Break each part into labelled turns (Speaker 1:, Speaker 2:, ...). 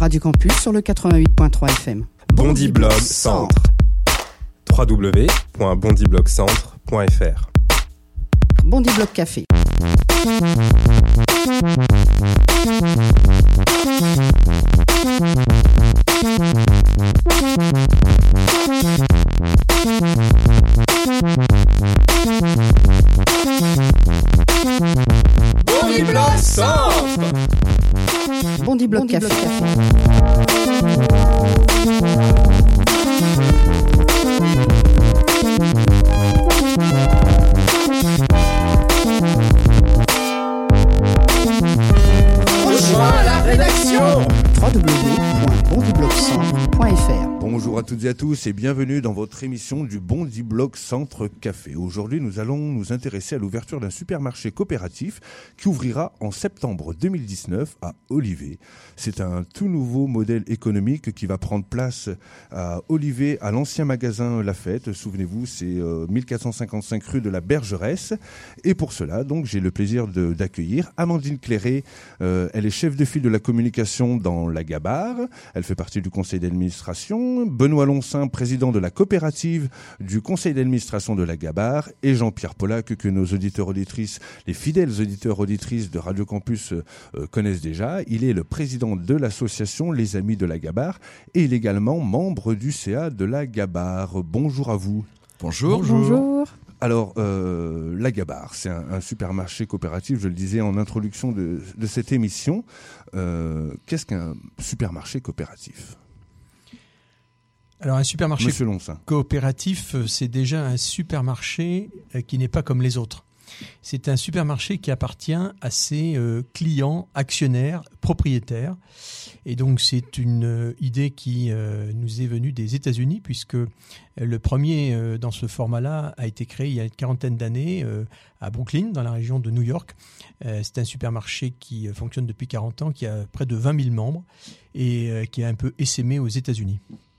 Speaker 1: Radio Campus sur le 88.3 FM.
Speaker 2: BondiBlog Centre. www.bondiblogcentre.fr.
Speaker 1: BondiBlog Café.
Speaker 2: BondiBlog Centre.
Speaker 1: BondiBlog Café.
Speaker 2: Rejoins la rédaction.
Speaker 1: www.bondiblogcentre.fr.
Speaker 3: Bonjour à toutes et à tous et bienvenue dans votre émission du BondiBlog Centre Café. Aujourd'hui, nous allons nous intéresser à l'ouverture d'un supermarché coopératif qui ouvrira en septembre 2019 à Olivet. C'est un tout nouveau modèle économique qui va prendre place à Olivet, à l'ancien magasin La Fête. Souvenez-vous, c'est 1455 rue de la Bergeresse. Et pour cela, donc, j'ai le plaisir d'accueillir Amandine Cléré. Elle est chef de file de la communication dans la Gabar. Elle fait partie du conseil d'administration. Benoît Lonsin, président de la coopérative du conseil d'administration de la Gabar, et Jean-Pierre Pollack, que nos auditeurs auditrices, les fidèles auditeurs auditrices de Radio Campus connaissent déjà. Il est le président de l'association Les Amis de la Gabar et il est également membre du CA de la Gabar. Bonjour à vous.
Speaker 4: Bonjour.
Speaker 1: Bonjour.
Speaker 3: Alors, la Gabar, c'est un supermarché coopératif, je le disais en introduction de cette émission. Qu'est-ce qu'un supermarché coopératif ?
Speaker 4: Alors un supermarché
Speaker 3: Monsieur Lonsin.
Speaker 4: coopératif, c'est déjà un supermarché qui n'est pas comme les autres. C'est un supermarché qui appartient à ses clients, actionnaires, propriétaires. Et donc c'est une idée qui nous est venue des États-Unis, puisque le premier dans ce format-là a été créé il y a une quarantaine d'années à Brooklyn, dans la région de New York. C'est un supermarché qui fonctionne depuis 40 ans, qui a près de 20 000 membres et qui est un peu essaimé aux États-Unis.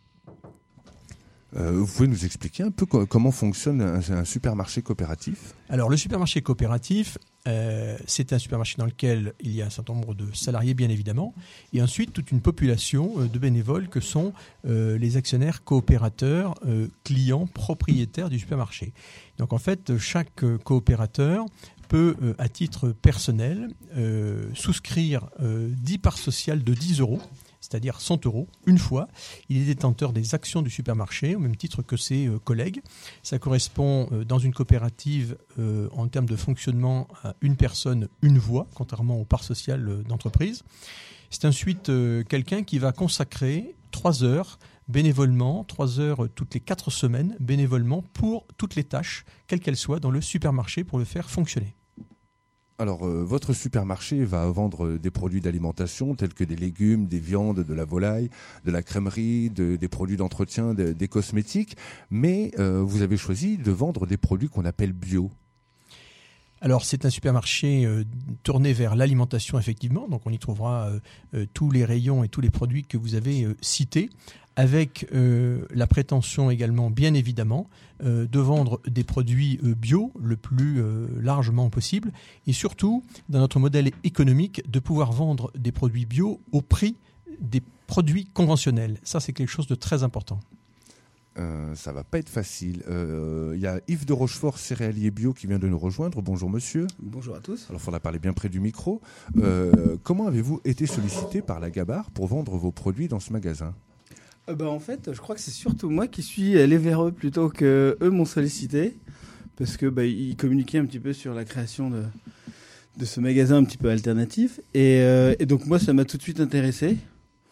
Speaker 3: Vous pouvez nous expliquer un peu comment fonctionne un supermarché coopératif ?
Speaker 4: Alors, le supermarché coopératif, c'est un supermarché dans lequel il y a un certain nombre de salariés, bien évidemment, et ensuite toute une population de bénévoles que sont les actionnaires coopérateurs, clients, propriétaires du supermarché. Donc, en fait, chaque coopérateur peut, à titre personnel, souscrire 10 parts sociales de 10 €. C'est-à-dire 100 € une fois. Il est détenteur des actions du supermarché, au même titre que ses collègues. Ça correspond, dans une coopérative, en termes de fonctionnement, à une personne, une voix, contrairement aux parts sociales d'entreprise. C'est ensuite quelqu'un qui va consacrer 3 heures bénévolement, 3 heures toutes les 4 semaines, bénévolement, pour toutes les tâches, quelles qu'elles soient, dans le supermarché, pour le faire fonctionner.
Speaker 3: Alors, votre supermarché va vendre des produits d'alimentation tels que des légumes, des viandes, de la volaille, de la crèmerie, des produits d'entretien, des cosmétiques, mais vous avez choisi de vendre des produits qu'on appelle bio.
Speaker 4: Alors, c'est un supermarché tourné vers l'alimentation, effectivement. Donc, on y trouvera tous les rayons et tous les produits que vous avez cités, avec la prétention également, bien évidemment, de vendre des produits bio le plus largement possible, et surtout, dans notre modèle économique, de pouvoir vendre des produits bio au prix des produits conventionnels. Ça, c'est quelque chose de très important.
Speaker 3: Ça va pas être facile. Il y a Yves de Rochefort, céréalier bio, qui vient de nous rejoindre. Bonjour monsieur.
Speaker 5: Bonjour à tous.
Speaker 3: Alors il faudra parler bien près du micro. Comment avez-vous été sollicité par la Gabar pour vendre vos produits dans ce magasin ?
Speaker 5: En fait, je crois que c'est surtout moi qui suis allé vers eux plutôt que eux m'ont sollicité, parce que ils communiquaient un petit peu sur la création de ce magasin un petit peu alternatif, et donc moi ça m'a tout de suite intéressé. Pourquoi ?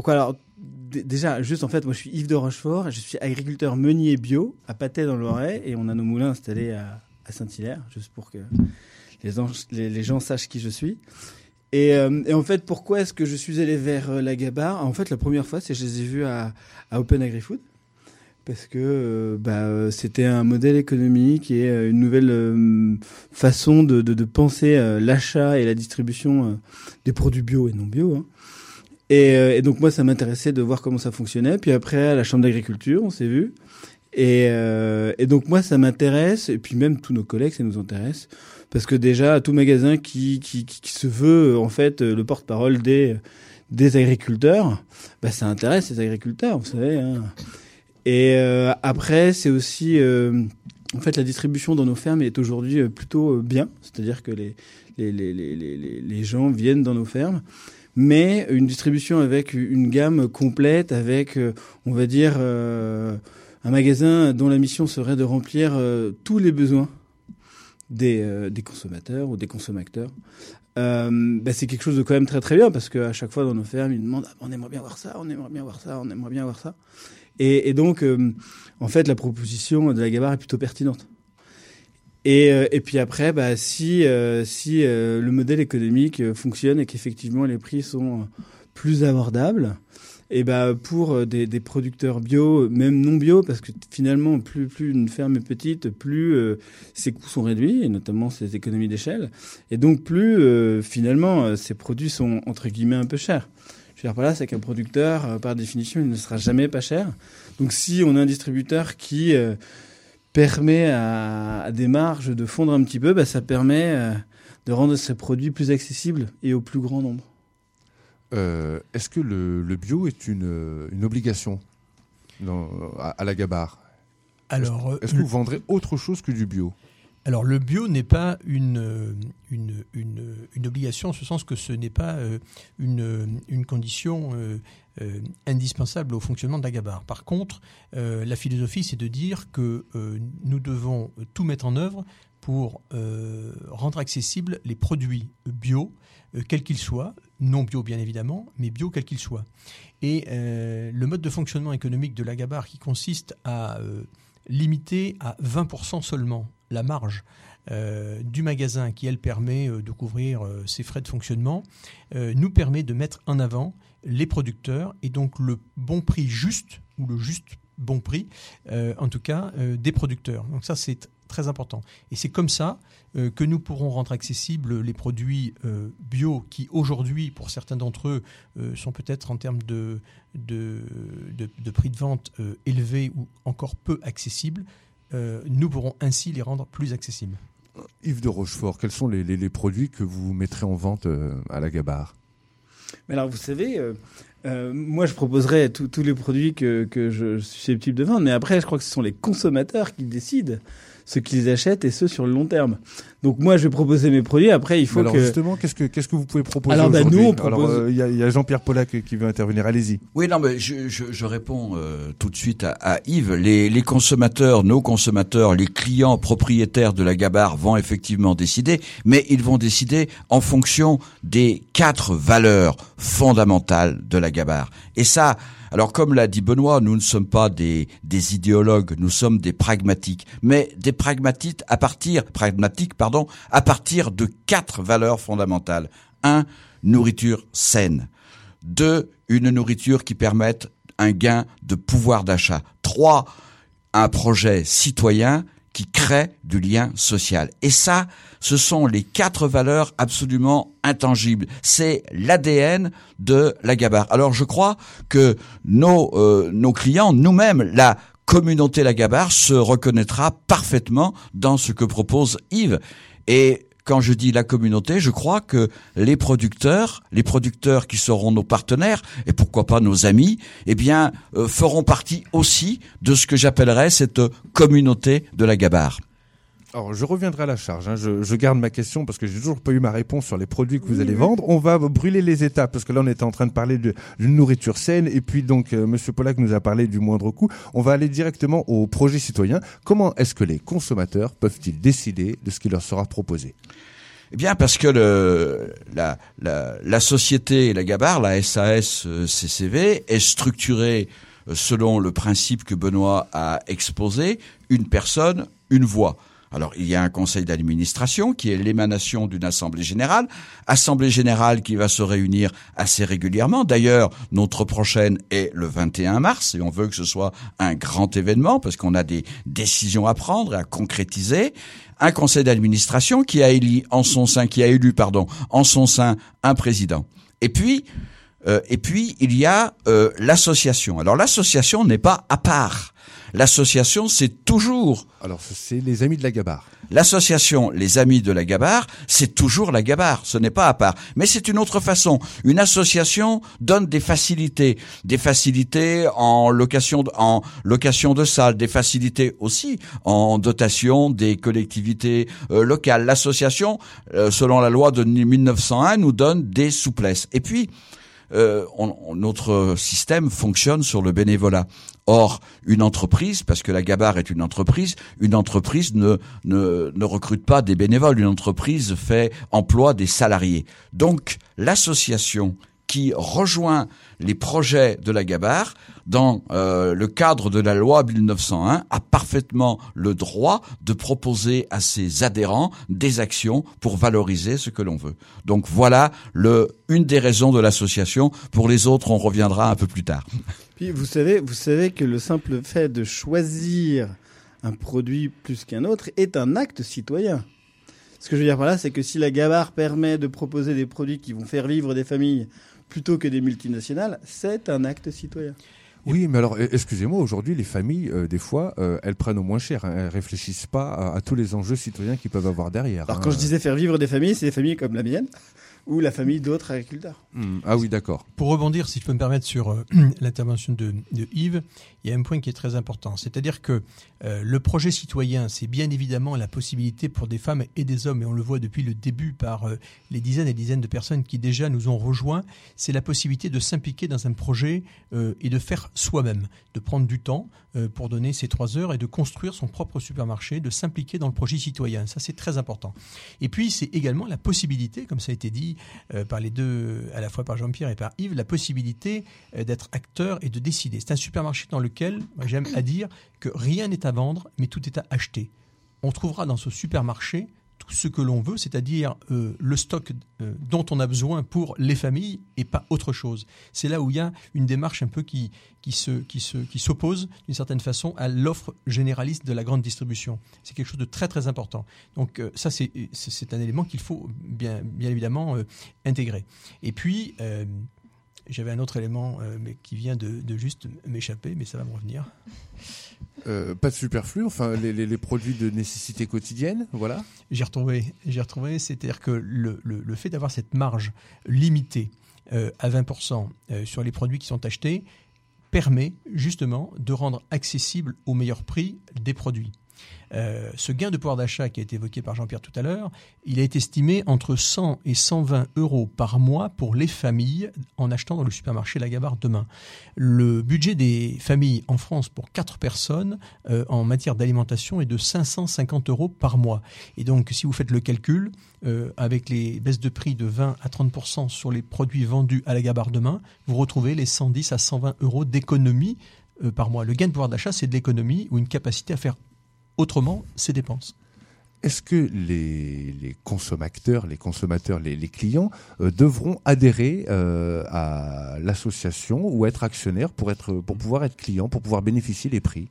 Speaker 5: Alors déjà, juste en fait, moi je suis Yves de Rochefort, je suis agriculteur meunier bio à Patay dans le Loiret, et on a nos moulins installés à Saint-Hilaire, juste pour que les gens sachent qui je suis. Et en fait, pourquoi est-ce que je suis allé vers la Gabar ? En fait, la première fois, c'est que je les ai vus à Open Agri-Food, parce que c'était un modèle économique et une nouvelle façon de penser l'achat et la distribution des produits bio et non bio. Hein. Et donc moi, ça m'intéressait de voir comment ça fonctionnait. Puis après, à la Chambre d'agriculture, on s'est vu. Et donc moi, ça m'intéresse, et puis même tous nos collègues, ça nous intéresse. Parce que déjà, tout magasin qui se veut en fait le porte-parole des des agriculteurs, ça intéresse les agriculteurs, vous savez. Hein. Et après, c'est aussi, en fait, la distribution dans nos fermes est aujourd'hui plutôt bien, c'est-à-dire que les gens viennent dans nos fermes, mais une distribution avec une gamme complète, avec, on va dire, un magasin dont la mission serait de remplir tous les besoins des consommateurs ou des consommateurs. C'est quelque chose de quand même très très bien, parce qu'à chaque fois dans nos fermes, ils demandent on aimerait bien voir ça, on aimerait bien voir ça, on aimerait bien voir ça. Et donc, en fait, la proposition de la Gabar est plutôt pertinente. Et puis après, si le modèle économique fonctionne et qu'effectivement les prix sont plus abordables, et pour des producteurs bio, même non bio, parce que finalement plus une ferme est petite, plus ses coûts sont réduits, et notamment ses économies d'échelle, et donc plus finalement ces produits sont entre guillemets un peu chers. Je veux dire par là, c'est qu'un producteur, par définition, il ne sera jamais pas cher. Donc si on a un distributeur qui permet à des marges de fondre un petit peu, ça permet de rendre ces produits plus accessibles et au plus grand nombre.
Speaker 3: Est-ce que le bio est une obligation à la Gabar ?
Speaker 4: Alors,
Speaker 3: est-ce que vous vendrez autre chose que du bio ?
Speaker 4: Alors le bio n'est pas une obligation, en ce sens que ce n'est pas une condition indispensable au fonctionnement de la Gabar. Par contre, la philosophie, c'est de dire que nous devons tout mettre en œuvre pour rendre accessibles les produits bio, quels qu'ils soient, non bio bien évidemment, mais bio quels qu'ils soient. Et le mode de fonctionnement économique de la Gabar, qui consiste à limiter à 20% seulement la marge du magasin, qui elle permet de couvrir ses frais de fonctionnement, nous permet de mettre en avant les producteurs et donc le bon prix juste, ou le juste bon prix, en tout cas des producteurs. Donc ça, c'est très important. Et c'est comme ça que nous pourrons rendre accessibles les produits bio qui aujourd'hui, pour certains d'entre eux, sont peut-être en termes de prix de vente élevés ou encore peu accessibles. Nous pourrons ainsi les rendre plus accessibles.
Speaker 3: Yves de Rochefort, quels sont les produits que vous mettrez en vente à la Gabar ?
Speaker 5: Mais alors, vous savez, moi, je proposerais tous les produits que je suis susceptible de vendre, mais après, je crois que ce sont les consommateurs qui décident ce qu'ils achètent et ce sur le long terme. Donc moi, je vais proposer mes produits. Après, il faut
Speaker 3: alors
Speaker 5: que...
Speaker 3: justement, qu'est-ce que vous pouvez proposer
Speaker 5: alors,
Speaker 3: aujourd'hui ?
Speaker 5: Nous, on propose...
Speaker 3: Alors, il y a Jean-Pierre Pollack qui veut intervenir. Allez-y.
Speaker 6: Oui, non, mais je réponds tout de suite à Yves. Les consommateurs, nos consommateurs, les clients propriétaires de la Gabar vont effectivement décider, mais ils vont décider en fonction des 4 valeurs fondamentales de la Gabar. Et ça, alors comme l'a dit Benoît, nous ne sommes pas des idéologues, nous sommes des pragmatiques, mais des pragmatiques à partir de 4 valeurs fondamentales. 1, nourriture saine. 2, une nourriture qui permette un gain de pouvoir d'achat. 3, un projet citoyen qui crée du lien social. Et ça, ce sont les 4 valeurs absolument intangibles. C'est l'ADN de la Gabar. Alors je crois que nos clients, nous-mêmes, la communauté la Gabar se reconnaîtra parfaitement dans ce que propose Yves. Et quand je dis la communauté, je crois que les producteurs qui seront nos partenaires, et pourquoi pas nos amis, feront partie aussi de ce que j'appellerais cette communauté de la Gabar.
Speaker 3: Alors, je reviendrai à la charge. Je garde ma question parce que j'ai toujours pas eu ma réponse sur les produits que vous allez vendre. On va brûler les étapes parce que là, on était en train de parler d'une nourriture saine et puis donc Monsieur Pollack nous a parlé du moindre coût. On va aller directement au projet citoyen. Comment est-ce que les consommateurs peuvent-ils décider de ce qui leur sera proposé ?
Speaker 6: Eh bien, parce que la société, la Gabar, la SAS CCV, est structurée selon le principe que Benoît a exposé, une personne, une voix. Alors, il y a un conseil d'administration qui est l'émanation d'une assemblée générale qui va se réunir assez régulièrement. D'ailleurs, notre prochaine est le 21 mars et on veut que ce soit un grand événement parce qu'on a des décisions à prendre et à concrétiser. Un conseil d'administration qui a élu en son sein un président. Et puis, Et puis, il y a l'association. Alors, l'association n'est pas à part. L'association, c'est toujours...
Speaker 3: Alors, c'est les Amis de la Gabarre.
Speaker 6: L'association Les Amis de la Gabarre, c'est toujours la Gabarre, ce n'est pas à part. Mais c'est une autre façon. Une association donne des facilités en location de salles, des facilités aussi en dotation des collectivités locales. L'association, selon la loi de 1901, nous donne des souplesses. Et puis, notre système fonctionne sur le bénévolat. Or, une entreprise, parce que la Gabarre est une entreprise ne recrute pas des bénévoles. Une entreprise fait emploi des salariés. Donc, l'association qui rejoint les projets de la Gabarre dans le cadre de la loi 1901 a parfaitement le droit de proposer à ses adhérents des actions pour valoriser ce que l'on veut. Donc voilà une des raisons de l'association. Pour les autres, on reviendra un peu plus tard.
Speaker 5: Puis vous savez que le simple fait de choisir un produit plus qu'un autre est un acte citoyen. Ce que je veux dire par là, c'est que si la Gabarre permet de proposer des produits qui vont faire vivre des familles plutôt que des multinationales, c'est un acte citoyen.
Speaker 3: Oui, mais alors, excusez-moi, aujourd'hui, les familles, des fois, elles prennent au moins cher. Elles réfléchissent pas à tous les enjeux citoyens qu'ils peuvent avoir derrière.
Speaker 5: Alors, quand je disais faire vivre des familles, c'est des familles comme la mienne ou la famille d'autres agriculteurs.
Speaker 3: Ah oui, d'accord.
Speaker 4: Pour rebondir, si je peux me permettre, sur l'intervention de Yves, il y a un point qui est très important. C'est-à-dire que le projet citoyen, c'est bien évidemment la possibilité pour des femmes et des hommes, et on le voit depuis le début par les dizaines et dizaines de personnes qui déjà nous ont rejoints, c'est la possibilité de s'impliquer dans un projet et de faire soi-même, de prendre du temps pour donner ces 3 heures et de construire son propre supermarché, de s'impliquer dans le projet citoyen. Ça, c'est très important. Et puis, c'est également la possibilité, comme ça a été dit par les deux, à la fois par Jean-Pierre et par Yves, la possibilité d'être acteur et de décider. C'est un supermarché dans lequel, moi, j'aime à dire que rien n'est à vendre, mais tout est à acheter. On trouvera dans ce supermarché tout ce que l'on veut, c'est-à-dire le stock dont on a besoin pour les familles et pas autre chose. C'est là où il y a une démarche un peu qui s'oppose d'une certaine façon à l'offre généraliste de la grande distribution. C'est quelque chose de très très important. Donc ça c'est un élément qu'il faut bien évidemment intégrer. Et puis j'avais un autre élément mais qui vient de juste m'échapper, mais ça va me revenir.
Speaker 3: Pas de superflu, enfin les produits de nécessité quotidienne, voilà.
Speaker 4: J'ai retrouvé, c'est-à-dire que le fait d'avoir cette marge limitée à 20% sur les produits qui sont achetés permet justement de rendre accessible au meilleur prix des produits. Ce gain de pouvoir d'achat qui a été évoqué par Jean-Pierre tout à l'heure, il a été estimé entre 100 et 120 euros par mois pour les familles en achetant dans le supermarché La Gabarre demain. Le budget des familles en France pour 4 personnes en matière d'alimentation est de 550 euros par mois. Et donc, si vous faites le calcul, avec les baisses de prix de 20 à 30% sur les produits vendus à La Gabarre demain, vous retrouvez les 110 à 120 euros d'économie par mois. Le gain de pouvoir d'achat, c'est de l'économie ou une capacité à faire autrement ses dépenses.
Speaker 3: Est-ce que les consommateurs, les clients devront adhérer à l'association ou être actionnaires pour pouvoir être clients, pour pouvoir bénéficier des prix?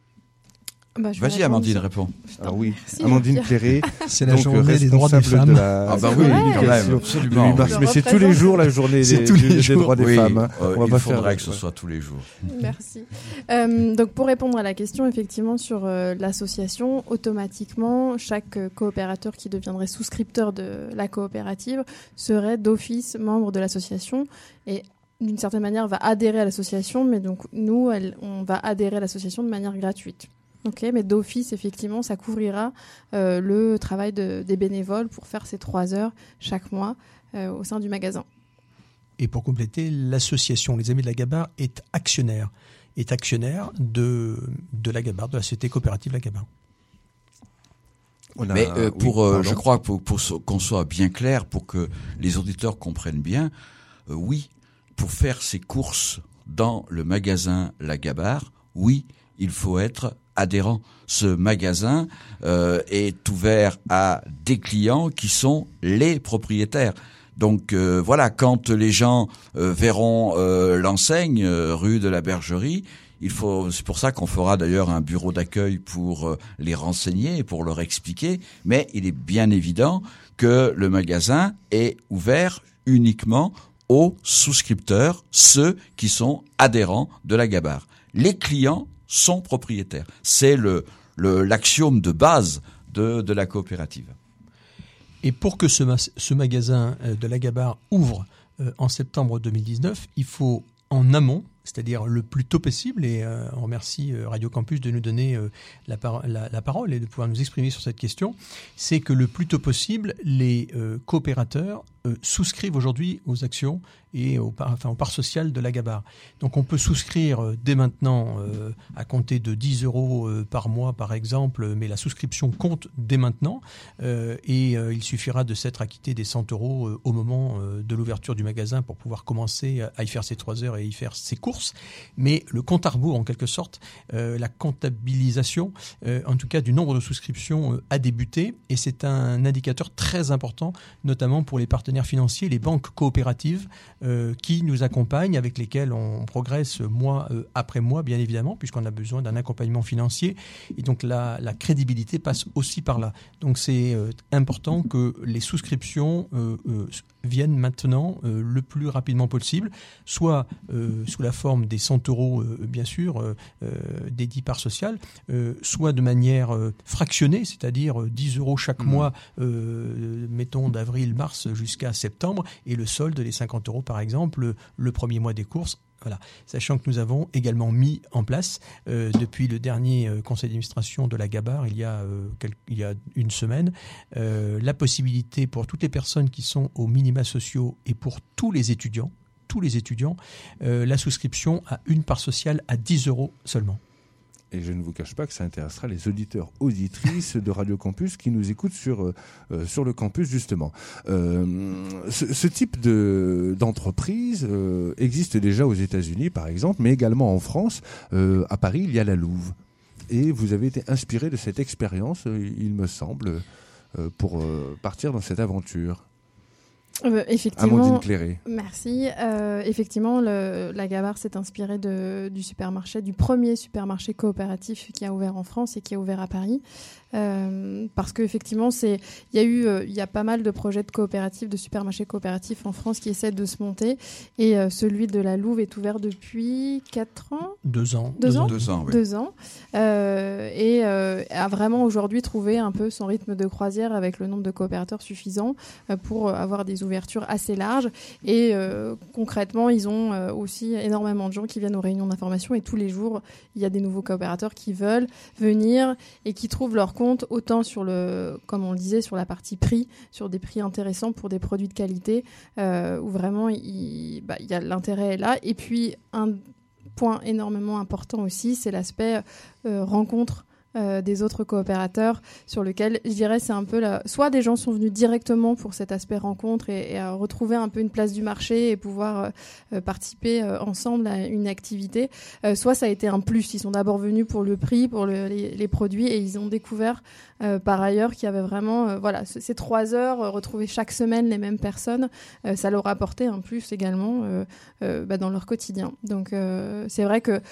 Speaker 6: Vas-y, Amandine, réponds.
Speaker 3: Alors oui,
Speaker 1: Merci,
Speaker 3: Amandine Cléré,
Speaker 4: c'est la journée des droits des femmes.
Speaker 6: Ah bah oui, quand même, absolument.
Speaker 3: Mais c'est tous les jours la journée des droits des femmes. Hein.
Speaker 6: Il faudrait que ce soit tous les jours.
Speaker 7: Merci. Donc pour répondre à la question, effectivement, sur l'association, automatiquement, chaque coopérateur qui deviendrait souscripteur de la coopérative serait d'office membre de l'association et d'une certaine manière va adhérer à l'association, mais donc nous, on va adhérer à l'association de manière gratuite. Ok, mais d'office, effectivement, ça couvrira le travail des bénévoles pour faire ces 3 heures chaque mois au sein du magasin.
Speaker 4: Et pour compléter, l'association Les Amis de la Gabarre est actionnaire de la Gabarre, de la société coopérative La Gabarre.
Speaker 6: Mais je crois pour qu'on soit bien clair, pour que les auditeurs comprennent bien, oui, pour faire ses courses dans le magasin La Gabarre, oui, il faut être adhérent. Ce magasin est ouvert à des clients qui sont les propriétaires. Donc voilà, quand les gens verront l'enseigne rue de la Bergerie, c'est pour ça qu'on fera d'ailleurs un bureau d'accueil pour les renseigner, pour leur expliquer, mais il est bien évident que le magasin est ouvert uniquement aux souscripteurs, ceux qui sont adhérents de la Gabar. Les clients sont propriétaires. C'est l'axiome de base de la coopérative.
Speaker 4: Et pour que ce magasin de la Gabar ouvre en septembre 2019, il faut en amont, c'est-à-dire le plus tôt possible, et on remercie Radio Campus de nous donner la parole et de pouvoir nous exprimer sur cette question, c'est que le plus tôt possible, les coopérateurs souscrivent aujourd'hui aux actions et aux parts sociales de la Gabar. Donc on peut souscrire dès maintenant à compter de 10 € par mois par exemple, mais la souscription compte dès maintenant et il suffira de s'être acquitté des 100 € au moment de l'ouverture du magasin pour pouvoir commencer à y faire ses 3 heures et y faire ses courses. Mais le compte à rebours en quelque sorte, la comptabilisation en tout cas du nombre de souscriptions a débuté et c'est un indicateur très important notamment pour les partenaires financiers, les banques coopératives qui nous accompagnent, avec lesquelles on progresse mois après mois, bien évidemment, puisqu'on a besoin d'un accompagnement financier. Et donc la crédibilité passe aussi par là. Donc c'est important que les souscriptions viennent maintenant le plus rapidement possible, soit sous la forme des 100 € bien sûr, des 10 parts sociales, soit de manière fractionnée, c'est-à-dire 10 € chaque mois, mettons d'avril-mars jusqu'à septembre, et le solde, les 50 € par exemple, le premier mois des courses. Voilà. Sachant que nous avons également mis en place, depuis le dernier conseil d'administration de la Gabar, il y a une semaine, la possibilité pour toutes les personnes qui sont aux minima sociaux et pour tous les étudiants, la souscription à une part sociale à 10 € seulement.
Speaker 3: Et je ne vous cache pas que ça intéressera les auditeurs, auditrices de Radio Campus qui nous écoutent sur le campus justement. Ce type d'entreprise existe déjà aux États-Unis par exemple, mais également en France. À Paris, il y a la Louve. Et vous avez été inspiré de cette expérience, il me semble, pour partir dans cette aventure.
Speaker 7: Effectivement,
Speaker 3: Amandine Cléré.
Speaker 7: Merci. Effectivement, la Gabar s'est inspirée du premier supermarché coopératif qui a ouvert en France et qui a ouvert à Paris. Parce qu'effectivement, il y a pas mal de projets de coopératives, de supermarchés coopératifs en France qui essaient de se monter. Et celui de la Louve est ouvert depuis 4 ans
Speaker 4: 2 ans.
Speaker 7: 2 ans,
Speaker 6: 2 ans, oui.
Speaker 7: 2 ans. Et a vraiment aujourd'hui trouvé un peu son rythme de croisière avec le nombre de coopérateurs suffisant pour avoir des ouvertures assez larges. Et concrètement, ils ont aussi énormément de gens qui viennent aux réunions d'information et tous les jours, il y a des nouveaux coopérateurs qui veulent venir et qui trouvent leur compte autant comme on le disait, sur la partie prix, sur des prix intéressants pour des produits de qualité, où vraiment il y a l'intérêt est là. Et puis un point énormément important aussi, c'est l'aspect rencontre des autres coopérateurs, sur lequel je dirais c'est un peu soit des gens sont venus directement pour cet aspect rencontre et retrouver un peu une place du marché et pouvoir participer ensemble à une activité, soit ça a été un plus, ils sont d'abord venus pour le prix, pour les produits, et ils ont découvert par ailleurs qu'il y avait vraiment ces 3 heures, retrouver chaque semaine les mêmes personnes, ça leur a apporté un plus également dans leur quotidien. Donc c'est vrai que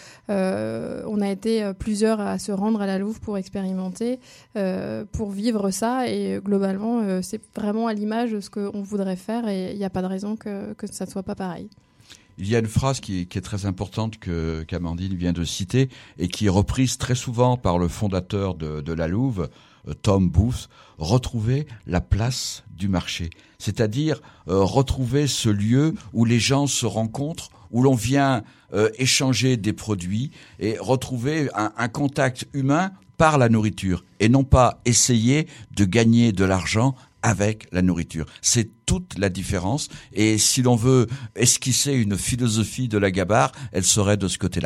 Speaker 7: on a été plusieurs à se rendre à la Louve pour expérimenter, pour vivre ça, et globalement c'est vraiment à l'image de ce qu'on voudrait faire, et il n'y a pas de raison que ça ne soit pas pareil.
Speaker 6: Il y a une phrase qui est très importante qu'Amandine vient de citer et qui est reprise très souvent par le fondateur de la Louve, Tom Booth: retrouver la place du marché. C'est-à-dire retrouver ce lieu où les gens se rencontrent, où l'on vient échanger des produits et retrouver un contact humain par la nourriture, et non pas essayer de gagner de l'argent avec la nourriture. C'est toute la différence, et si l'on veut esquisser une philosophie de la Gabar, elle serait de ce côté-là.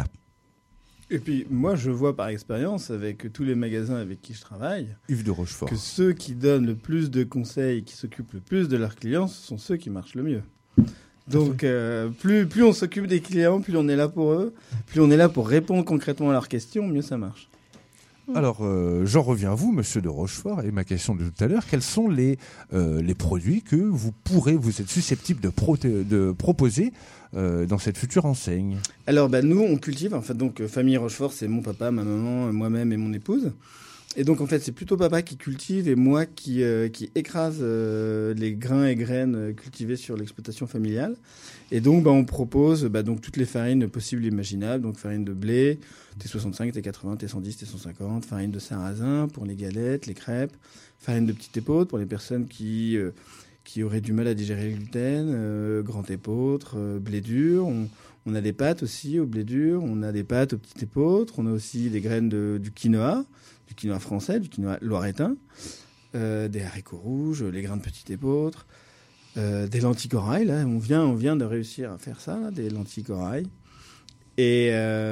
Speaker 5: Et puis moi je vois par expérience avec tous les magasins avec qui je travaille,
Speaker 3: Yves de Rochefort,
Speaker 5: que ceux qui donnent le plus de conseils, qui s'occupent le plus de leurs clients, ce sont ceux qui marchent le mieux. Donc plus on s'occupe des clients, plus on est là pour eux, plus on est là pour répondre concrètement à leurs questions, mieux ça marche.
Speaker 3: Alors, j'en reviens à vous, monsieur de Rochefort, et ma question de tout à l'heure: quels sont les produits que vous êtes susceptible de proposer dans cette future enseigne?
Speaker 5: Alors, nous, on cultive, en fait, donc famille Rochefort, c'est mon papa, ma maman, moi-même et mon épouse. Et donc, en fait, c'est plutôt papa qui cultive et moi qui écrase les grains et graines cultivés sur l'exploitation familiale. Et donc, on propose donc toutes les farines possibles et imaginables. Donc, farine de blé, T65, T80, T110, T150, farine de sarrasin pour les galettes, les crêpes, farine de petite épeautre pour les personnes qui auraient du mal à digérer le gluten, grand épeautre, blé dur. On a des pâtes aussi au blé dur, on a des pâtes aux petites épeautres, on a aussi des graines du quinoa français, du quinoa loiretain, des haricots rouges, les grains de petite épeautre, des lentilles corail. Là, on vient de réussir à faire ça, là, des lentilles corail. Et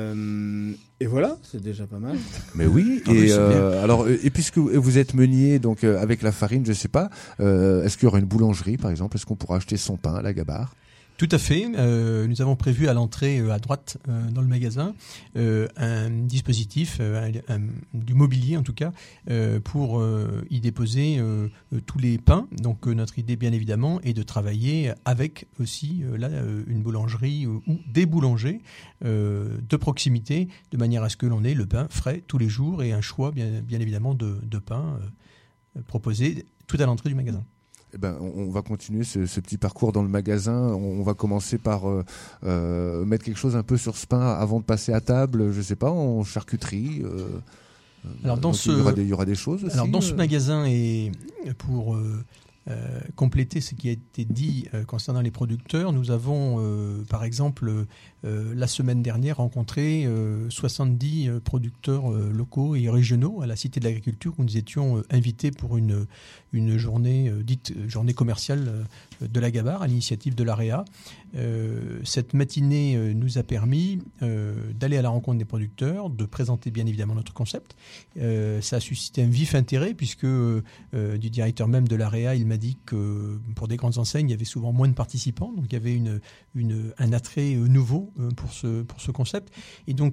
Speaker 5: voilà, c'est déjà pas mal.
Speaker 3: Mais oui. Alors, et puisque vous êtes meunier, donc avec la farine, je sais pas, est-ce qu'il y aura une boulangerie, par exemple? Est-ce qu'on pourra acheter son pain à la Gabarre?
Speaker 4: Tout à fait. Nous avons prévu à l'entrée, à droite, dans le magasin, un dispositif, du mobilier en tout cas, pour y déposer tous les pains. Donc notre idée, bien évidemment, est de travailler avec aussi une boulangerie ou des boulangers de proximité, de manière à ce que l'on ait le pain frais tous les jours et un choix, bien évidemment, de pain proposé tout à l'entrée du magasin.
Speaker 3: On va continuer ce petit parcours dans le magasin. On va commencer par mettre quelque chose un peu sur ce pain avant de passer à table, je sais pas, en charcuterie.
Speaker 4: Alors
Speaker 3: il y aura des choses aussi.
Speaker 4: Alors dans ce magasin, et pour compléter ce qui a été dit concernant les producteurs, nous avons par exemple la semaine dernière rencontré 70 producteurs locaux et régionaux à la Cité de l'Agriculture où nous étions invités pour une journée dite journée commerciale de la Gabarre à l'initiative de l'AREA. Cette matinée nous a permis d'aller à la rencontre des producteurs, de présenter bien évidemment notre concept. Ça a suscité un vif intérêt puisque du directeur même de l'AREA, il m'a dit que pour des grandes enseignes, il y avait souvent moins de participants, donc il y avait un attrait nouveau pour ce concept. Et donc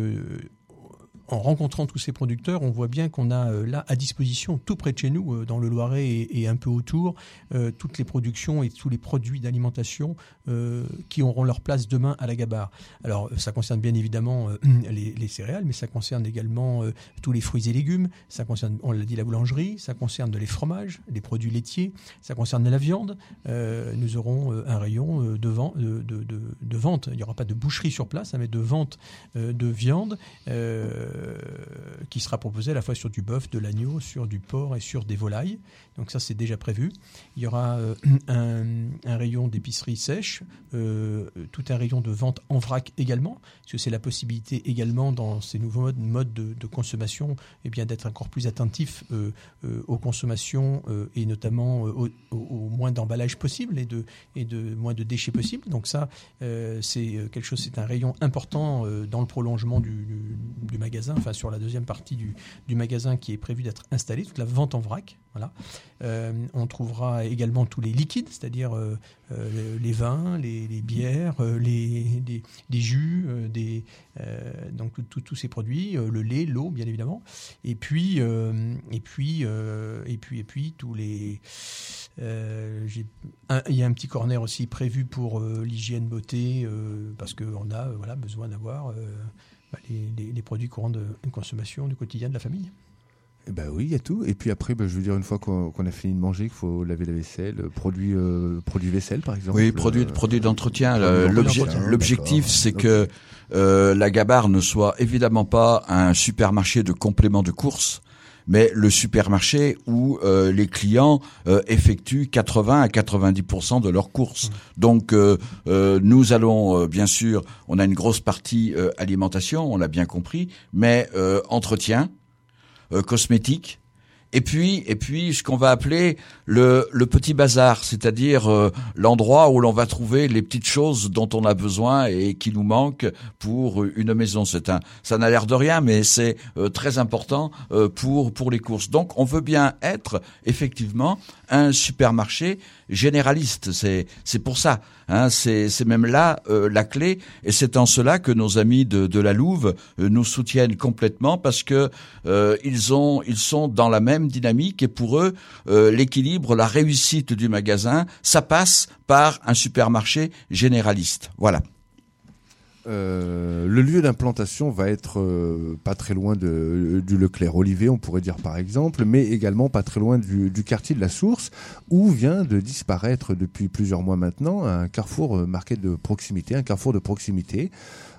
Speaker 4: en rencontrant tous ces producteurs, on voit bien qu'on a là à disposition, tout près de chez nous, dans le Loiret et un peu autour, toutes les productions et tous les produits d'alimentation qui auront leur place demain à la Gabarre. Alors, ça concerne bien évidemment les céréales, mais ça concerne également tous les fruits et légumes. Ça concerne, on l'a dit, la boulangerie. Ça concerne les fromages, les produits laitiers. Ça concerne la viande. Nous aurons un rayon de vente. Il n'y aura pas de boucherie sur place, mais de vente de viande. Qui sera proposé à la fois sur du bœuf, de l'agneau, sur du porc et sur des volailles. Donc ça, c'est déjà prévu. Il y aura un rayon d'épicerie sèche, tout un rayon de vente en vrac également, parce que c'est la possibilité également dans ces nouveaux modes de consommation d'être encore plus attentif aux consommations et notamment au moins d'emballage possible et de moins de déchets possibles. Donc ça, c'est quelque chose, c'est un rayon important dans le prolongement du magasin, enfin sur la deuxième partie du magasin qui est prévu d'être installé, toute la vente en vrac. Voilà. On trouvera également tous les liquides, c'est-à-dire les vins, les bières, les jus, donc tous ces produits, le lait, l'eau, bien évidemment. Et puis tous les. Il y a un petit corner aussi prévu pour l'hygiène beauté, parce qu'on a besoin d'avoir les produits courants de consommation du quotidien de la famille.
Speaker 3: Oui, il y a tout. Et puis après, je veux dire, une fois qu'on a fini de manger, qu'il faut laver la vaisselle, produits vaisselle, par exemple.
Speaker 6: Oui, produits d'entretien. L'objectif, c'est que la Gabarre ne soit évidemment pas un supermarché de compléments de courses, mais le supermarché où les clients effectuent 80 à 90% de leurs courses. Donc nous allons bien sûr, on a une grosse partie alimentation, on l'a bien compris, mais entretien, cosmétique. Et puis ce qu'on va appeler le petit bazar, c'est-à-dire l'endroit où l'on va trouver les petites choses dont on a besoin et qui nous manquent pour une maison. Ça n'a l'air de rien, mais c'est très important pour les courses. Donc on veut bien être effectivement un supermarché généraliste. C'est pour ça. C'est même là la clé, et c'est en cela que nos amis de la Louve nous soutiennent complètement, parce que ils sont dans la même dynamique, et pour eux l'équilibre, la réussite du magasin, ça passe par un supermarché généraliste. Voilà.
Speaker 3: Le lieu d'implantation va être pas très loin du Leclerc-Olivet, on pourrait dire par exemple, mais également pas très loin du quartier de la Source, où vient de disparaître depuis plusieurs mois maintenant un carrefour marqué de proximité, un carrefour de proximité.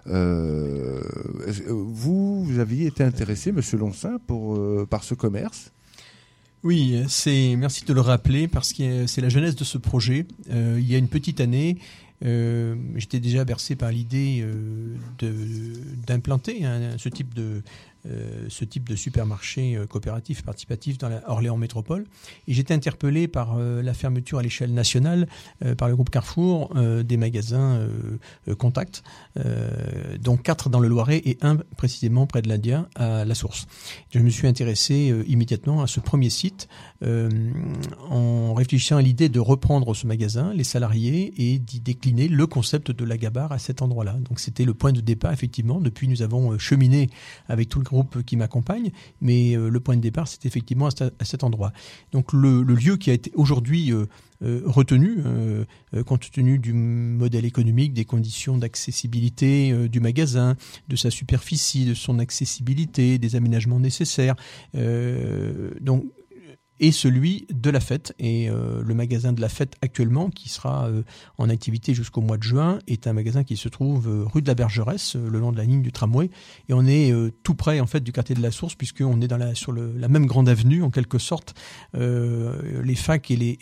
Speaker 3: Vous aviez été intéressé, Monsieur Loncin, par ce commerce ?
Speaker 4: Oui, merci de le rappeler parce que c'est la genèse de ce projet. Il y a une petite année, j'étais déjà bercé par l'idée d'implanter ce type de supermarché coopératif participatif dans la Orléans Métropole. Et j'étais interpellé par la fermeture à l'échelle nationale par le groupe Carrefour des magasins Contact, dont 4 dans le Loiret et 1 précisément près de l'Indien à La Source. Je me suis intéressé immédiatement à ce premier site en réfléchissant à l'idée de reprendre ce magasin, les salariés, et d'y décliner le concept de la gabarre à cet endroit-là. Donc c'était le point de départ, effectivement. Depuis, nous avons cheminé avec tout le groupe qui m'accompagne, mais le point de départ, c'est effectivement à cet endroit. Donc le lieu qui a été aujourd'hui retenu, compte tenu du modèle économique, des conditions d'accessibilité du magasin, de sa superficie, de son accessibilité, des aménagements nécessaires. Donc, et celui de la Fête. Et le magasin de la Fête actuellement, qui sera en activité jusqu'au mois de juin, est un magasin qui se trouve rue de la Bergeresse, le long de la ligne du tramway. Et on est tout près en fait du quartier de la Source, puisqu'on est sur la même grande avenue en quelque sorte. Les facs et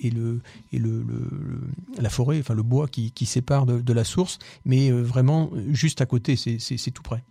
Speaker 4: la forêt, enfin le bois qui sépare de la Source, mais vraiment juste à côté, c'est tout près.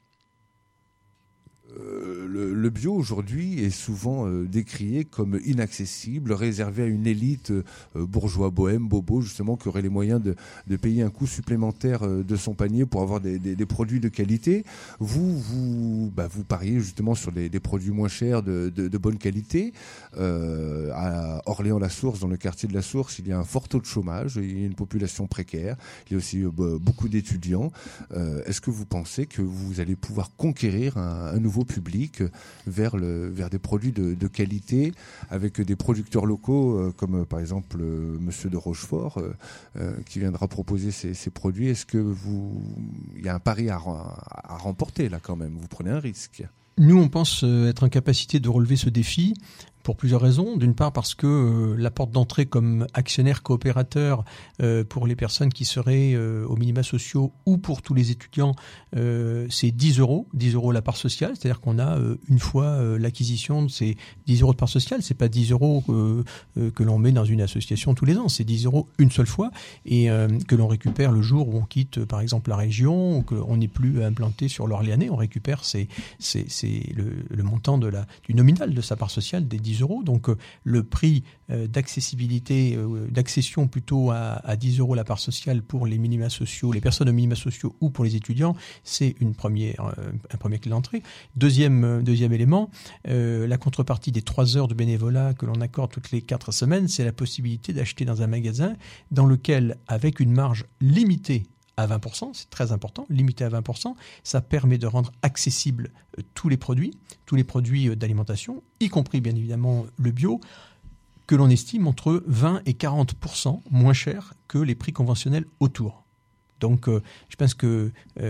Speaker 3: Le bio aujourd'hui est souvent décrié comme inaccessible, réservé à une élite bourgeois, bohème, bobo, justement, qui aurait les moyens de payer un coût supplémentaire de son panier pour avoir des produits de qualité. Vous pariez justement sur des produits moins chers, de bonne qualité. À Orléans-la-Source, dans le quartier de la Source, il y a un fort taux de chômage, il y a une population précaire, il y a aussi beaucoup d'étudiants. Est-ce que vous pensez que vous allez pouvoir conquérir un nouveau public vers des produits de qualité, avec des producteurs locaux comme par exemple Monsieur de Rochefort qui viendra proposer ces produits? Est-ce que il y a un pari à remporter là quand même? Vous prenez un risque?
Speaker 4: Nous, on pense être en capacité de relever ce défi pour plusieurs raisons. D'une part parce que la porte d'entrée comme actionnaire coopérateur pour les personnes qui seraient aux minima sociaux ou pour tous les étudiants, c'est 10 € la part sociale. C'est-à-dire qu'on a une fois l'acquisition de ces 10 € de part sociale. C'est pas 10 € que l'on met dans une association tous les ans. C'est 10 € une seule fois et que l'on récupère le jour où on quitte par exemple la région ou qu'on n'est plus implanté sur l'Orléanais. On récupère le montant du nominal de sa part sociale des 10 €. Donc le prix d'accessibilité, d'accession plutôt à 10 € la part sociale pour les minima sociaux, les personnes aux minima sociaux ou pour les étudiants, c'est un premier clé d'entrée. Deuxième élément, la contrepartie des 3 heures de bénévolat que l'on accorde toutes les 4 semaines, c'est la possibilité d'acheter dans un magasin dans lequel, avec une marge limitée à 20%, c'est très important, limité à 20%, ça permet de rendre accessibles tous les produits d'alimentation, y compris bien évidemment le bio, que l'on estime entre 20 et 40% moins cher que les prix conventionnels autour. Donc je pense que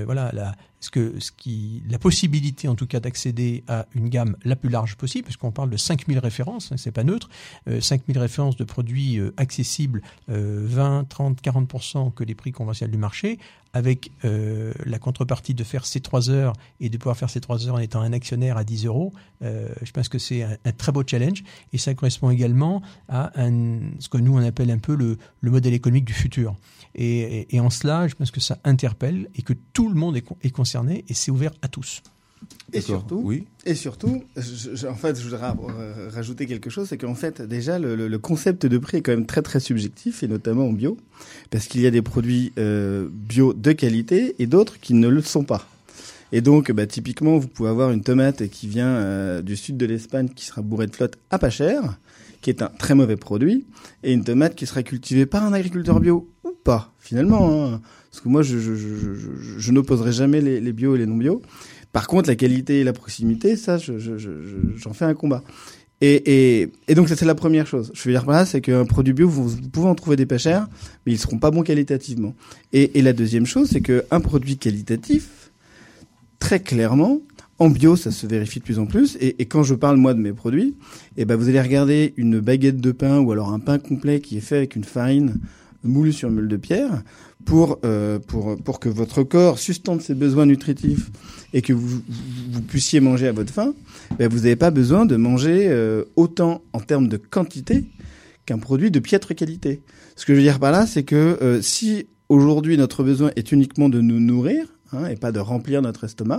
Speaker 4: la possibilité en tout cas d'accéder à une gamme la plus large possible, puisqu'on parle de 5000 références, c'est pas neutre, 5000 références de produits accessibles, 20, 30, 40% que les prix conventionnels du marché, avec la contrepartie de faire ces 3 heures et de pouvoir faire ces 3 heures en étant un actionnaire à 10 €, je pense que c'est un très beau challenge et ça correspond également à ce que nous on appelle un peu le modèle économique du futur. Et en cela, je pense que ça interpelle et que tout le monde est concerné et c'est ouvert à tous.
Speaker 5: Et surtout, je voudrais rajouter quelque chose, c'est qu'en fait, déjà, le concept de prix est quand même très très subjectif, et notamment en bio, parce qu'il y a des produits bio de qualité et d'autres qui ne le sont pas. Et donc, typiquement, vous pouvez avoir une tomate qui vient du sud de l'Espagne, qui sera bourrée de flotte à pas cher, qui est un très mauvais produit, et une tomate qui sera cultivée par un agriculteur bio ou pas, finalement. Hein. Parce que moi, je n'opposerai jamais les bio et les non bio. Par contre, la qualité et la proximité, ça, j'en fais un combat. Et donc ça c'est la première chose. Je veux dire par là, c'est qu'un produit bio, vous pouvez en trouver des pas chers, mais ils seront pas bons qualitativement. Et la deuxième chose, c'est qu'un produit qualitatif, très clairement, en bio, ça se vérifie de plus en plus. Et quand je parle moi de mes produits, vous allez regarder une baguette de pain ou alors un pain complet qui est fait avec une farine moulue sur meule de pierre pour que votre corps sustente ses besoins nutritifs et que vous puissiez manger à votre faim. Vous n'avez pas besoin de manger autant en termes de quantité qu'un produit de piètre qualité. Ce que je veux dire par là, c'est que si aujourd'hui notre besoin est uniquement de nous nourrir et pas de remplir notre estomac,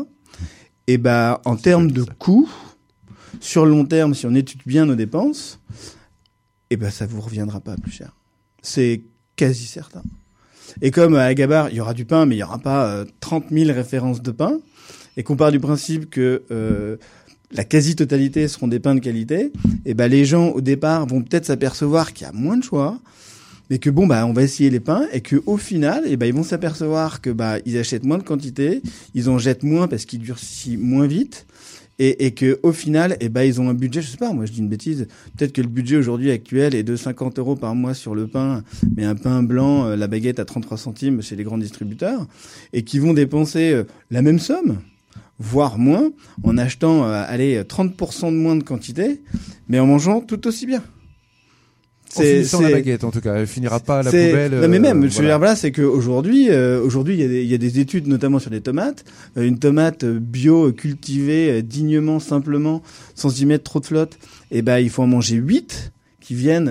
Speaker 5: en termes de coût, sur le long terme, si on étudie bien nos dépenses, ça vous reviendra pas plus cher. C'est quasi certain. Et comme à Agabar, il y aura du pain, mais il y aura pas 30 000 références de pain, et qu'on part du principe que la quasi-totalité seront des pains de qualité, les gens au départ vont peut-être s'apercevoir qu'il y a moins de choix, mais que on va essayer les pains, et que au final, ils vont s'apercevoir que ils achètent moins de quantité, ils en jettent moins parce qu'ils durcissent moins vite, et que au final, ils ont un budget, je sais pas, moi je dis une bêtise, peut-être que le budget aujourd'hui actuel est de 50 € par mois sur le pain, mais un pain blanc, la baguette à 33 centimes chez les grands distributeurs, et qui vont dépenser la même somme, voire moins, en achetant 30% de moins de quantité, mais en mangeant tout aussi bien.
Speaker 3: En finissant la baguette, en tout cas, elle finira pas à la poubelle.
Speaker 5: Non, mais même, je veux dire, c'est que aujourd'hui, il y a des études, notamment sur les tomates. Une tomate bio cultivée dignement, simplement, sans y mettre trop de flotte. Il faut en manger 8 qui viennent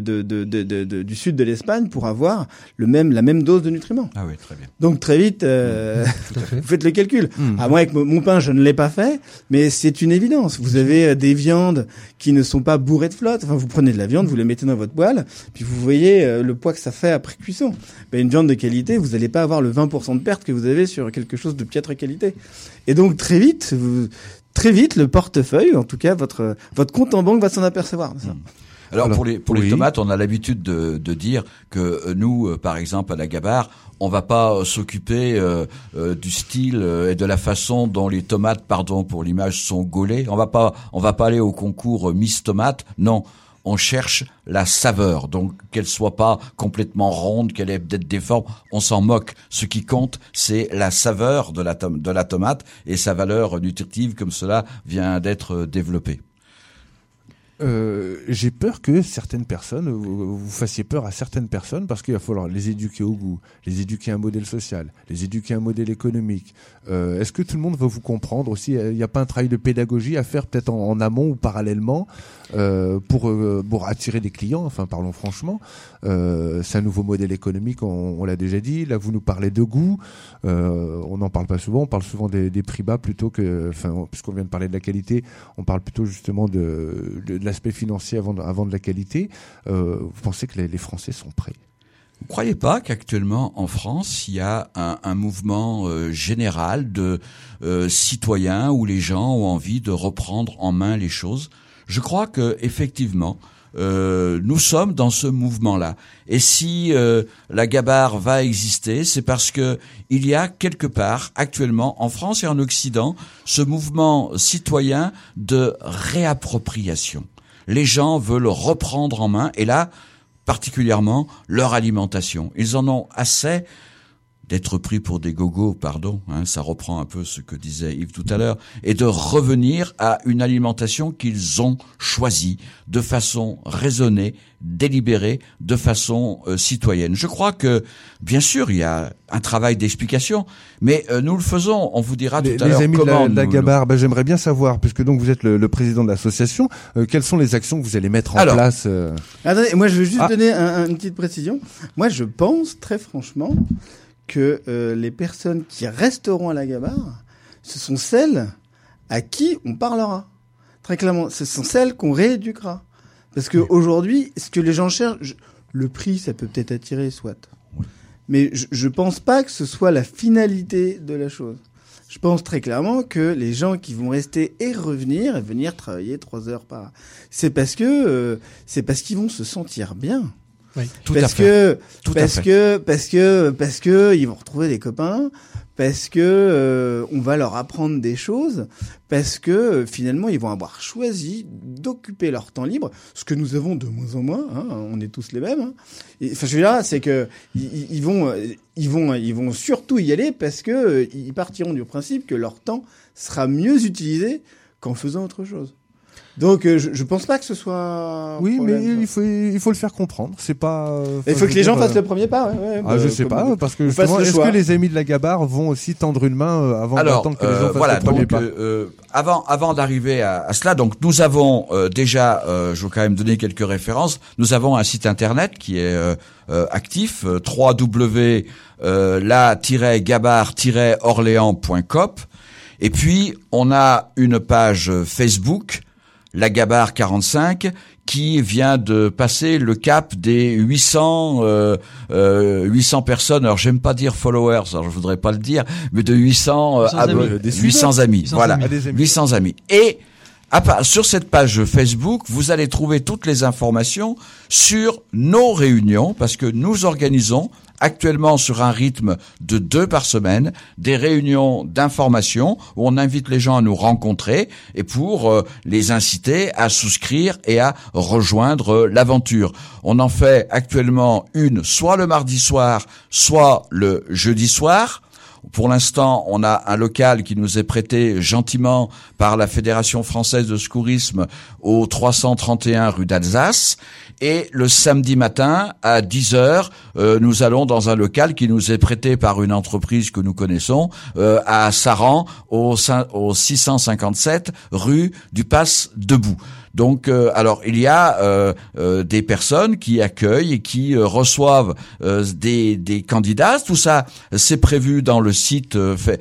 Speaker 5: du sud de l'Espagne pour avoir la même dose de nutriments.
Speaker 6: Ah oui, très bien.
Speaker 5: Donc très vite, vous faites le calcul. Moi, avec mon pain, je ne l'ai pas fait, mais c'est une évidence. Vous avez des viandes qui ne sont pas bourrées de flotte. Enfin, vous prenez de la viande, vous la mettez dans votre poêle, puis vous voyez le poids que ça fait après cuisson. Une viande de qualité, vous n'allez pas avoir le 20% de perte que vous avez sur quelque chose de piètre qualité. Et donc très vite, le portefeuille, en tout cas votre compte en banque va s'en apercevoir de ça.
Speaker 6: Alors pour les tomates, on a l'habitude de dire que nous, par exemple à l'Agabar, on va pas s'occuper du style et de la façon dont les tomates, pardon pour l'image, sont gaulées. On va pas aller au concours Miss Tomate. Non, on cherche la saveur. Donc qu'elle soit pas complètement ronde, qu'elle ait peut-être des formes, on s'en moque. Ce qui compte, c'est la saveur de la tomate et sa valeur nutritive, comme cela vient d'être développé.
Speaker 3: J'ai peur que certaines personnes, vous fassiez peur à certaines personnes, parce qu'il va falloir les éduquer au goût, les éduquer à un modèle social, les éduquer à un modèle économique. Est-ce que tout le monde va vous comprendre aussi? Il n'y a pas un travail de pédagogie à faire peut-être en amont ou parallèlement pour attirer des clients? Enfin, parlons franchement. C'est un nouveau modèle économique, on l'a déjà dit. Là, vous nous parlez de goût. On n'en parle pas souvent. On parle souvent des prix bas plutôt que, puisqu'on vient de parler de la qualité, on parle plutôt justement de l'aspect financier avant de la qualité. Vous pensez que les Français sont prêts?
Speaker 6: Vous ne croyez pas qu'actuellement en France, il y a un mouvement général de citoyens où les gens ont envie de reprendre en main les choses? Je crois que effectivement, nous sommes dans ce mouvement-là. Et si l'Agabar va exister, c'est parce que il y a quelque part actuellement en France et en Occident ce mouvement citoyen de réappropriation. Les gens veulent reprendre en main, et là, particulièrement, leur alimentation. Ils en ont assez d'être pris pour des gogos, pardon, ça reprend un peu ce que disait Yves tout à l'heure, et de revenir à une alimentation qu'ils ont choisie de façon raisonnée, délibérée, de façon citoyenne. Je crois que, bien sûr, il y a un travail d'explication, mais nous le faisons. On vous dira tout à l'heure
Speaker 3: amis
Speaker 6: comment
Speaker 3: de l'Agabar, j'aimerais bien savoir, puisque donc vous êtes le président de l'association, quelles sont les actions que vous allez mettre en place
Speaker 5: Attendez, moi je veux juste donner une petite précision. Moi je pense très franchement que les personnes qui resteront à l'Agabar, ce sont celles à qui on parlera. Très clairement, ce sont celles qu'on rééduquera. Parce que aujourd'hui, ce que les gens cherchent, le prix, ça peut peut-être attirer, soit. Mais je pense pas que ce soit la finalité de la chose. Je pense très clairement que les gens qui vont rester et revenir et venir travailler 3 heures par, c'est parce qu'ils vont se sentir bien.
Speaker 4: Oui.
Speaker 5: Parce que ils vont retrouver des copains, parce que on va leur apprendre des choses, parce que finalement ils vont avoir choisi d'occuper leur temps libre, ce que nous avons de moins en moins, hein, on est tous les mêmes. Hein. Et, enfin, je veux dire, c'est que ils vont surtout y aller parce que ils partiront du principe que leur temps sera mieux utilisé qu'en faisant autre chose. Donc je pense pas que ce soit.
Speaker 3: Oui,
Speaker 5: problème,
Speaker 3: mais
Speaker 5: ça.
Speaker 3: il faut le faire comprendre. C'est pas.
Speaker 5: Il faut que les gens fassent le premier pas. Ouais,
Speaker 3: Je sais pas, parce que justement, est-ce que les amis de la Gabarre vont aussi tendre une main avant d'attendre que les gens fassent le premier pas?
Speaker 6: Avant d'arriver à cela, donc nous avons déjà, je veux quand même donner quelques références. Nous avons un site internet qui est actif, www.la-gabarre-orléans.com. Et puis on a une page Facebook, la Gabarre 45, qui vient de passer le cap des 800 personnes. Alors j'aime pas dire followers, alors je voudrais pas le dire, mais de 800 amis. Voilà, 800 amis. Et sur cette page Facebook, vous allez trouver toutes les informations sur nos réunions, parce que nous organisons actuellement sur un rythme de 2 par semaine, des réunions d'information où on invite les gens à nous rencontrer et pour les inciter à souscrire et à rejoindre l'aventure. On en fait actuellement une soit le mardi soir, soit le jeudi soir. Pour l'instant, on a un local qui nous est prêté gentiment par la Fédération française de secourisme au 331 rue d'Alsace. Et le samedi matin, à 10h, nous allons dans un local qui nous est prêté par une entreprise que nous connaissons, à Saran, au 657 rue du Passe-Debout. Donc, alors il y a des personnes qui accueillent et qui reçoivent des candidats. Tout ça, c'est prévu dans le site,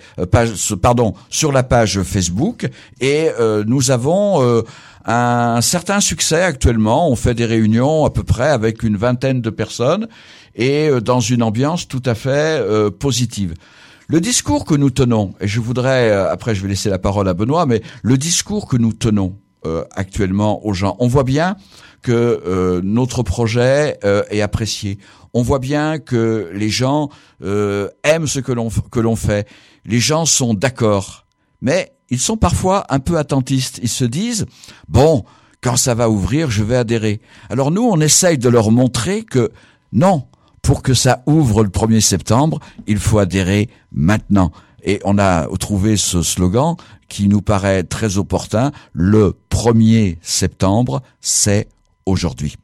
Speaker 6: sur la page Facebook. Et nous avons un certain succès actuellement. On fait des réunions à peu près avec une vingtaine de personnes et dans une ambiance tout à fait positive. Le discours que nous tenons, et je voudrais, après je vais laisser la parole à Benoît, mais le discours que nous tenons actuellement aux gens, on voit bien que notre projet est apprécié. On voit bien que les gens aiment ce que l'on fait. Les gens sont d'accord, mais ils sont parfois un peu attentistes. Ils se disent bon, quand ça va ouvrir, je vais adhérer. Alors nous, on essaye de leur montrer que non, pour que ça ouvre le 1er septembre, il faut adhérer maintenant. Et on a trouvé ce slogan qui nous paraît très opportun. Le 1er septembre, c'est aujourd'hui.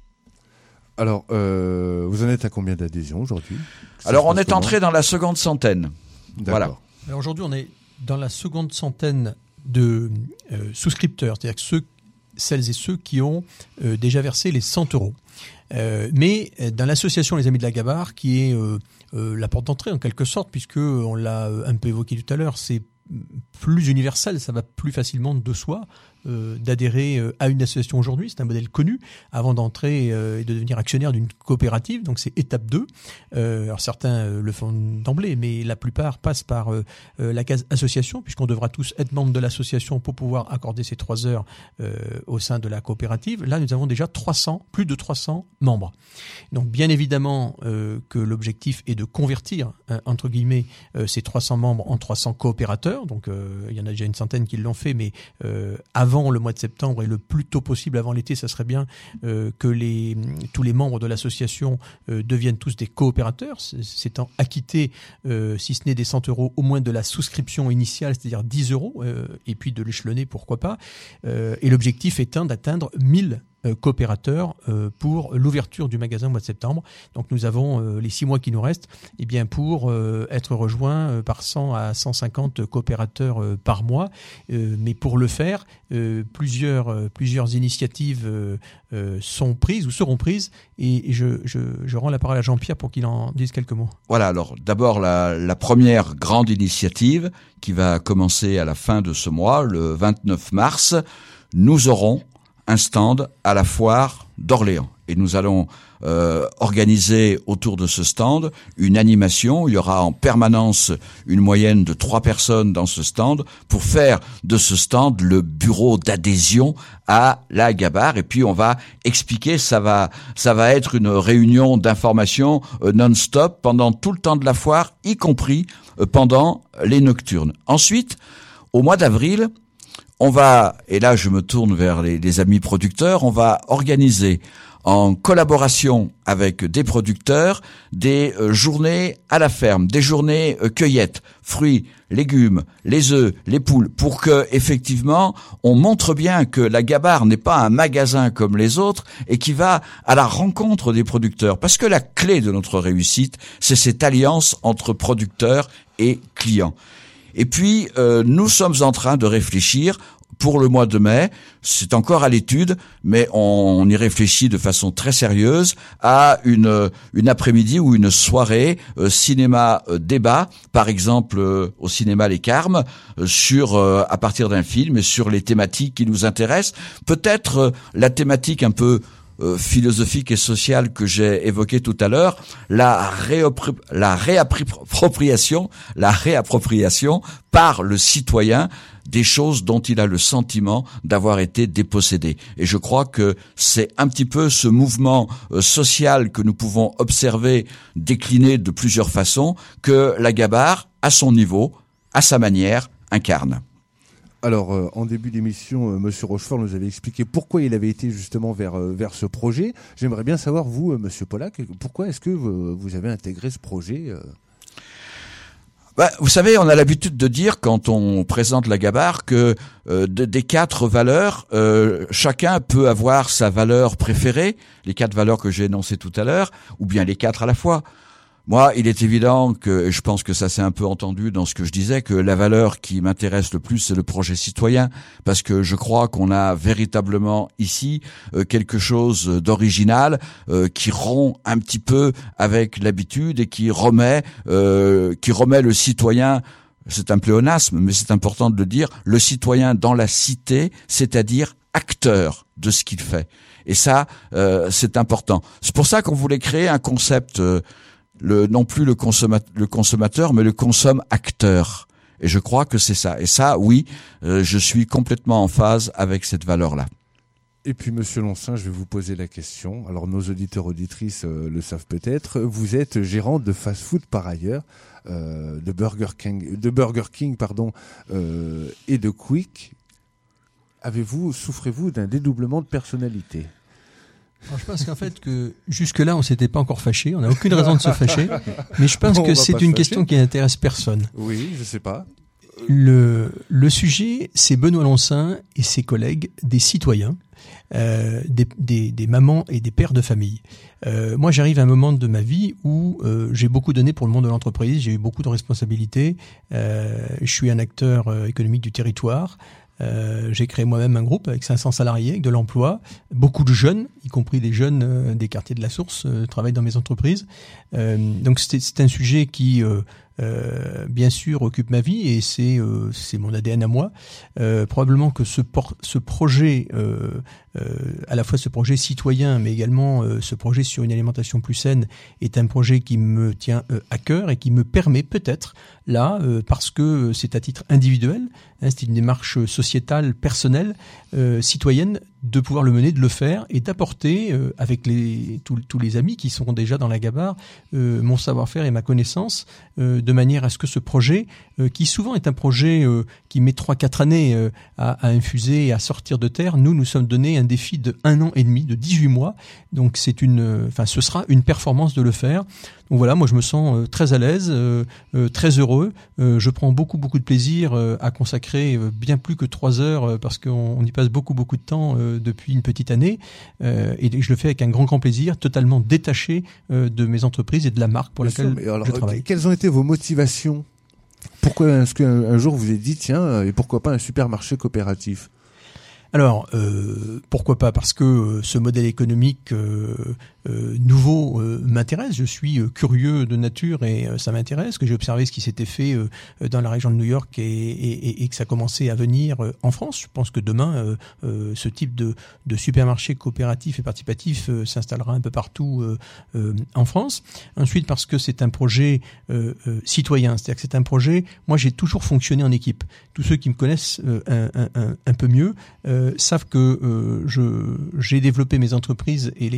Speaker 3: Alors, vous en êtes à combien d'adhésions aujourd'hui?
Speaker 6: Alors, on est entré dans la seconde centaine. Voilà.
Speaker 4: Alors aujourd'hui, on est dans la seconde centaine de souscripteurs, c'est-à-dire que celles et ceux qui ont déjà versé les 100 euros. Mais dans l'association Les Amis de la Gabarre, qui est la porte d'entrée en quelque sorte, puisque on l'a un peu évoqué tout à l'heure, c'est plus universel, ça va plus facilement de soi d'adhérer à une association aujourd'hui. C'est un modèle connu avant d'entrer et de devenir actionnaire d'une coopérative, donc c'est étape 2. Alors certains le font d'emblée, mais la plupart passent par la case association, puisqu'on devra tous être membre de l'association pour pouvoir accorder ces 3 heures au sein de la coopérative. Là, nous avons déjà plus de 300 membres. Donc bien évidemment que l'objectif est de convertir, entre guillemets, ces 300 membres en 300 coopérateurs. Donc il y en a déjà une centaine qui l'ont fait, mais avant le mois de septembre et le plus tôt possible avant l'été, ça serait bien que tous les membres de l'association deviennent tous des coopérateurs, s'étant acquittés, si ce n'est des 100 euros, au moins de la souscription initiale, c'est-à-dire 10 euros, et puis de l'échelonner, pourquoi pas. Et l'objectif étant d'atteindre 1000 coopérateurs pour l'ouverture du magasin au mois de septembre. Donc nous avons les 6 mois qui nous restent pour être rejoints par 100 à 150 coopérateurs par mois. Mais pour le faire, plusieurs initiatives sont prises ou seront prises. Et je rends la parole à Jean-Pierre pour qu'il en dise quelques mots.
Speaker 6: Voilà, alors d'abord la première grande initiative qui va commencer à la fin de ce mois, le 29 mars, nous aurons un stand à la foire d'Orléans. et nous allons organiser autour de ce stand une animation. Il y aura en permanence une moyenne de 3 personnes dans ce stand pour faire de ce stand le bureau d'adhésion à la Gabar. Et puis on va expliquer, ça va être une réunion d'information non-stop pendant tout le temps de la foire, y compris pendant les nocturnes. Ensuite, au mois d'avril, on va, et là je me tourne vers les amis producteurs, on va organiser en collaboration avec des producteurs des journées à la ferme, des journées cueillettes, fruits, légumes, les œufs, les poules, pour que effectivement on montre bien que la Gabar n'est pas un magasin comme les autres et qui va à la rencontre des producteurs. Parce que la clé de notre réussite, c'est cette alliance entre producteurs et clients. Et puis, nous sommes en train de réfléchir pour le mois de mai, c'est encore à l'étude, mais on y réfléchit de façon très sérieuse à une après-midi ou une soirée cinéma débat, par exemple au cinéma Les Carmes, sur à partir d'un film et sur les thématiques qui nous intéressent. Peut-être la thématique un peu philosophique et sociale que j'ai évoquée tout à l'heure, la réappropriation par le citoyen des choses dont il a le sentiment d'avoir été dépossédé. Et je crois que c'est un petit peu ce mouvement social que nous pouvons observer décliné de plusieurs façons que la Gabar, à son niveau, à sa manière, incarne.
Speaker 3: Alors, en début d'émission, Monsieur Rochefort nous avait expliqué pourquoi il avait été justement vers ce projet. J'aimerais bien savoir, vous, Monsieur Pollack, pourquoi est-ce que vous avez intégré ce projet
Speaker 6: Vous savez, on a l'habitude de dire quand on présente la Gabar que des 4 valeurs, chacun peut avoir sa valeur préférée, les 4 valeurs que j'ai énoncées tout à l'heure, ou bien les 4 à la fois. Moi, il est évident que, et je pense que ça s'est un peu entendu dans ce que je disais, que la valeur qui m'intéresse le plus, c'est le projet citoyen, parce que je crois qu'on a véritablement ici quelque chose d'original qui rompt un petit peu avec l'habitude et qui remet le citoyen. C'est un pléonasme, mais c'est important de le dire, le citoyen dans la cité, c'est-à-dire acteur de ce qu'il fait. Et ça, c'est important. C'est pour ça qu'on voulait créer un concept. Non plus le consommateur, mais le consomme-acteur. Et je crois que c'est ça. Et ça, oui, je suis complètement en phase avec cette valeur-là.
Speaker 3: Et puis, Monsieur Loncin, je vais vous poser la question. Alors, nos auditeurs auditrices le savent peut-être. Vous êtes gérant de fast-food par ailleurs, de Burger King, et de Quick. Souffrez-vous d'un dédoublement de personnalité ?
Speaker 4: Alors je pense qu'en fait que jusque-là on s'était pas encore fâché, on n'a aucune raison de se fâcher, mais je pense que c'est une question qui n'intéresse personne.
Speaker 3: Oui, je sais pas.
Speaker 4: Le sujet, c'est Benoît Loncin et ses collègues, des citoyens, des mamans et des pères de famille. Moi, j'arrive à un moment de ma vie où j'ai beaucoup donné pour le monde de l'entreprise, j'ai eu beaucoup de responsabilités, je suis un acteur économique du territoire. J'ai créé moi-même un groupe avec 500 salariés, avec de l'emploi. Beaucoup de jeunes, y compris des jeunes des quartiers de la Source, travaillent dans mes entreprises. Donc c'est un sujet qui, bien sûr, occupe ma vie et c'est mon ADN à moi. Probablement que ce projet, à la fois ce projet citoyen, mais également ce projet sur une alimentation plus saine, est un projet qui me tient à cœur et qui me permet peut-être, là, parce que c'est à titre individuel, c'est une démarche sociétale, personnelle, citoyenne, de pouvoir le mener, de le faire et d'apporter avec tous les amis qui sont déjà dans la Gabar mon savoir-faire et ma connaissance de manière à ce que ce projet, qui souvent est un projet qui met 3-4 années à infuser et à sortir de terre, nous sommes donné un défi de 1 an et demi, de 18 mois. Donc ce sera une performance de le faire. Donc voilà, moi je me sens très à l'aise, très heureux. Je prends beaucoup de plaisir à consacrer bien plus que 3 heures parce qu'on y passe beaucoup de temps depuis une petite année. Et je le fais avec un grand plaisir, totalement détaché de mes entreprises et de la marque pour laquelle je travaille.
Speaker 3: Quelles ont été vos motivations ? Pourquoi est-ce qu'un jour vous vous êtes dit, tiens, et pourquoi pas un supermarché coopératif ?
Speaker 4: Alors, pourquoi pas ? Parce que ce modèle économique nouveau m'intéresse. Je suis curieux de nature et ça m'intéresse, que j'ai observé ce qui s'était fait dans la région de New York et que ça commençait à venir en France. Je pense que demain, ce type de supermarché coopératif et participatif s'installera un peu partout en France. Ensuite, parce que c'est un projet citoyen, c'est-à-dire que c'est un projet. Moi, j'ai toujours fonctionné en équipe. Tous ceux qui me connaissent un peu mieux savent que j'ai développé mes entreprises et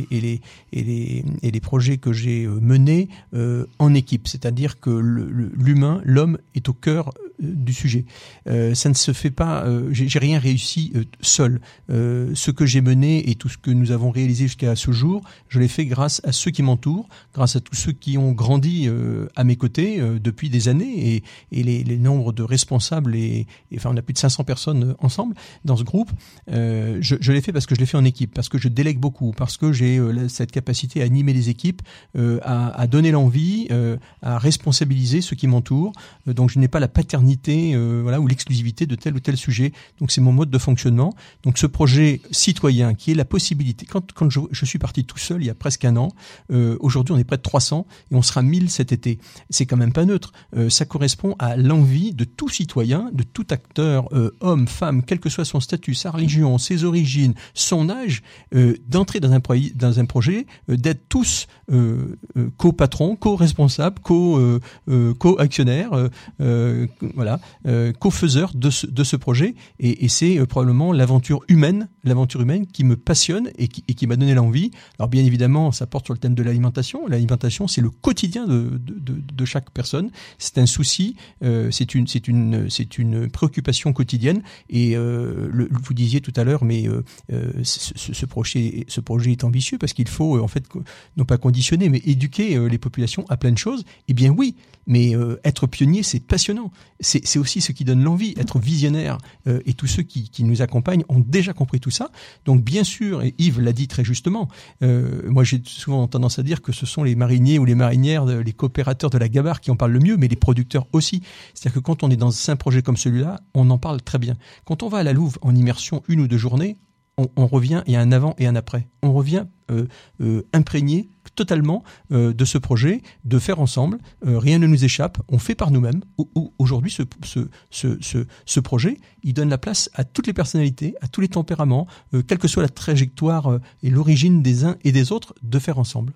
Speaker 4: les projets que j'ai menés en équipe. C'est-à-dire que l'homme est au cœur du sujet. Ça ne se fait pas. J'ai rien réussi seul. Ce que j'ai mené et tout ce que nous avons réalisé jusqu'à ce jour, je l'ai fait grâce à ceux qui m'entourent, grâce à tous ceux qui ont grandi à mes côtés depuis des années et les nombres de responsables enfin on a plus de 500 personnes ensemble dans ce groupe. Je l'ai fait parce que je l'ai fait en équipe, parce que je délègue beaucoup, parce que j'ai cette capacité à animer les équipes, à donner l'envie, à responsabiliser ceux qui m'entourent. Donc je n'ai pas la paternité ou l'exclusivité de tel ou tel sujet. Donc c'est mon mode de fonctionnement. Donc ce projet citoyen qui est la possibilité, quand je suis parti tout seul il y a presque un an, aujourd'hui on est près de 300 et on sera 1000 cet été. C'est quand même pas neutre. Ça correspond à l'envie de tout citoyen, de tout acteur, homme, femme, quel que soit son statut, sa religion, ses origines, son âge, d'entrer dans un projet, d'être tous co-patrons, co-responsables, co-actionnaires, co-faiseurs de ce projet. Et c'est probablement l'aventure humaine qui me passionne et qui m'a donné l'envie. Alors bien évidemment, ça porte sur le thème de l'alimentation. L'alimentation, c'est le quotidien de chaque personne. C'est un souci, c'est une préoccupation quotidienne. Et vous disiez tout à l'heure, mais ce projet est ambitieux parce qu'il faut en fait non pas conditionner, mais éduquer les populations à plein de choses. Eh bien oui, mais être pionnier, c'est passionnant. C'est aussi ce qui donne l'envie, être visionnaire. Et tous ceux qui nous accompagnent ont déjà compris tout ça. Donc bien sûr, et Yves l'a dit très justement, moi j'ai souvent tendance à dire que ce sont les mariniers ou les marinières, les coopérateurs de la Gabar qui en parlent le mieux, mais les producteurs aussi. C'est-à-dire que quand on est dans un projet comme celui-là, on en parle très bien. Quand on va à la Louve en immersion 1 ou 2 journées, on revient, il y a un avant et un après. On revient imprégné totalement de ce projet, de faire ensemble. Rien ne nous échappe, on fait par nous-mêmes. Aujourd'hui, ce projet, il donne la place à toutes les personnalités, à tous les tempéraments, quelle que soit la trajectoire et l'origine des uns et des autres, de faire ensemble.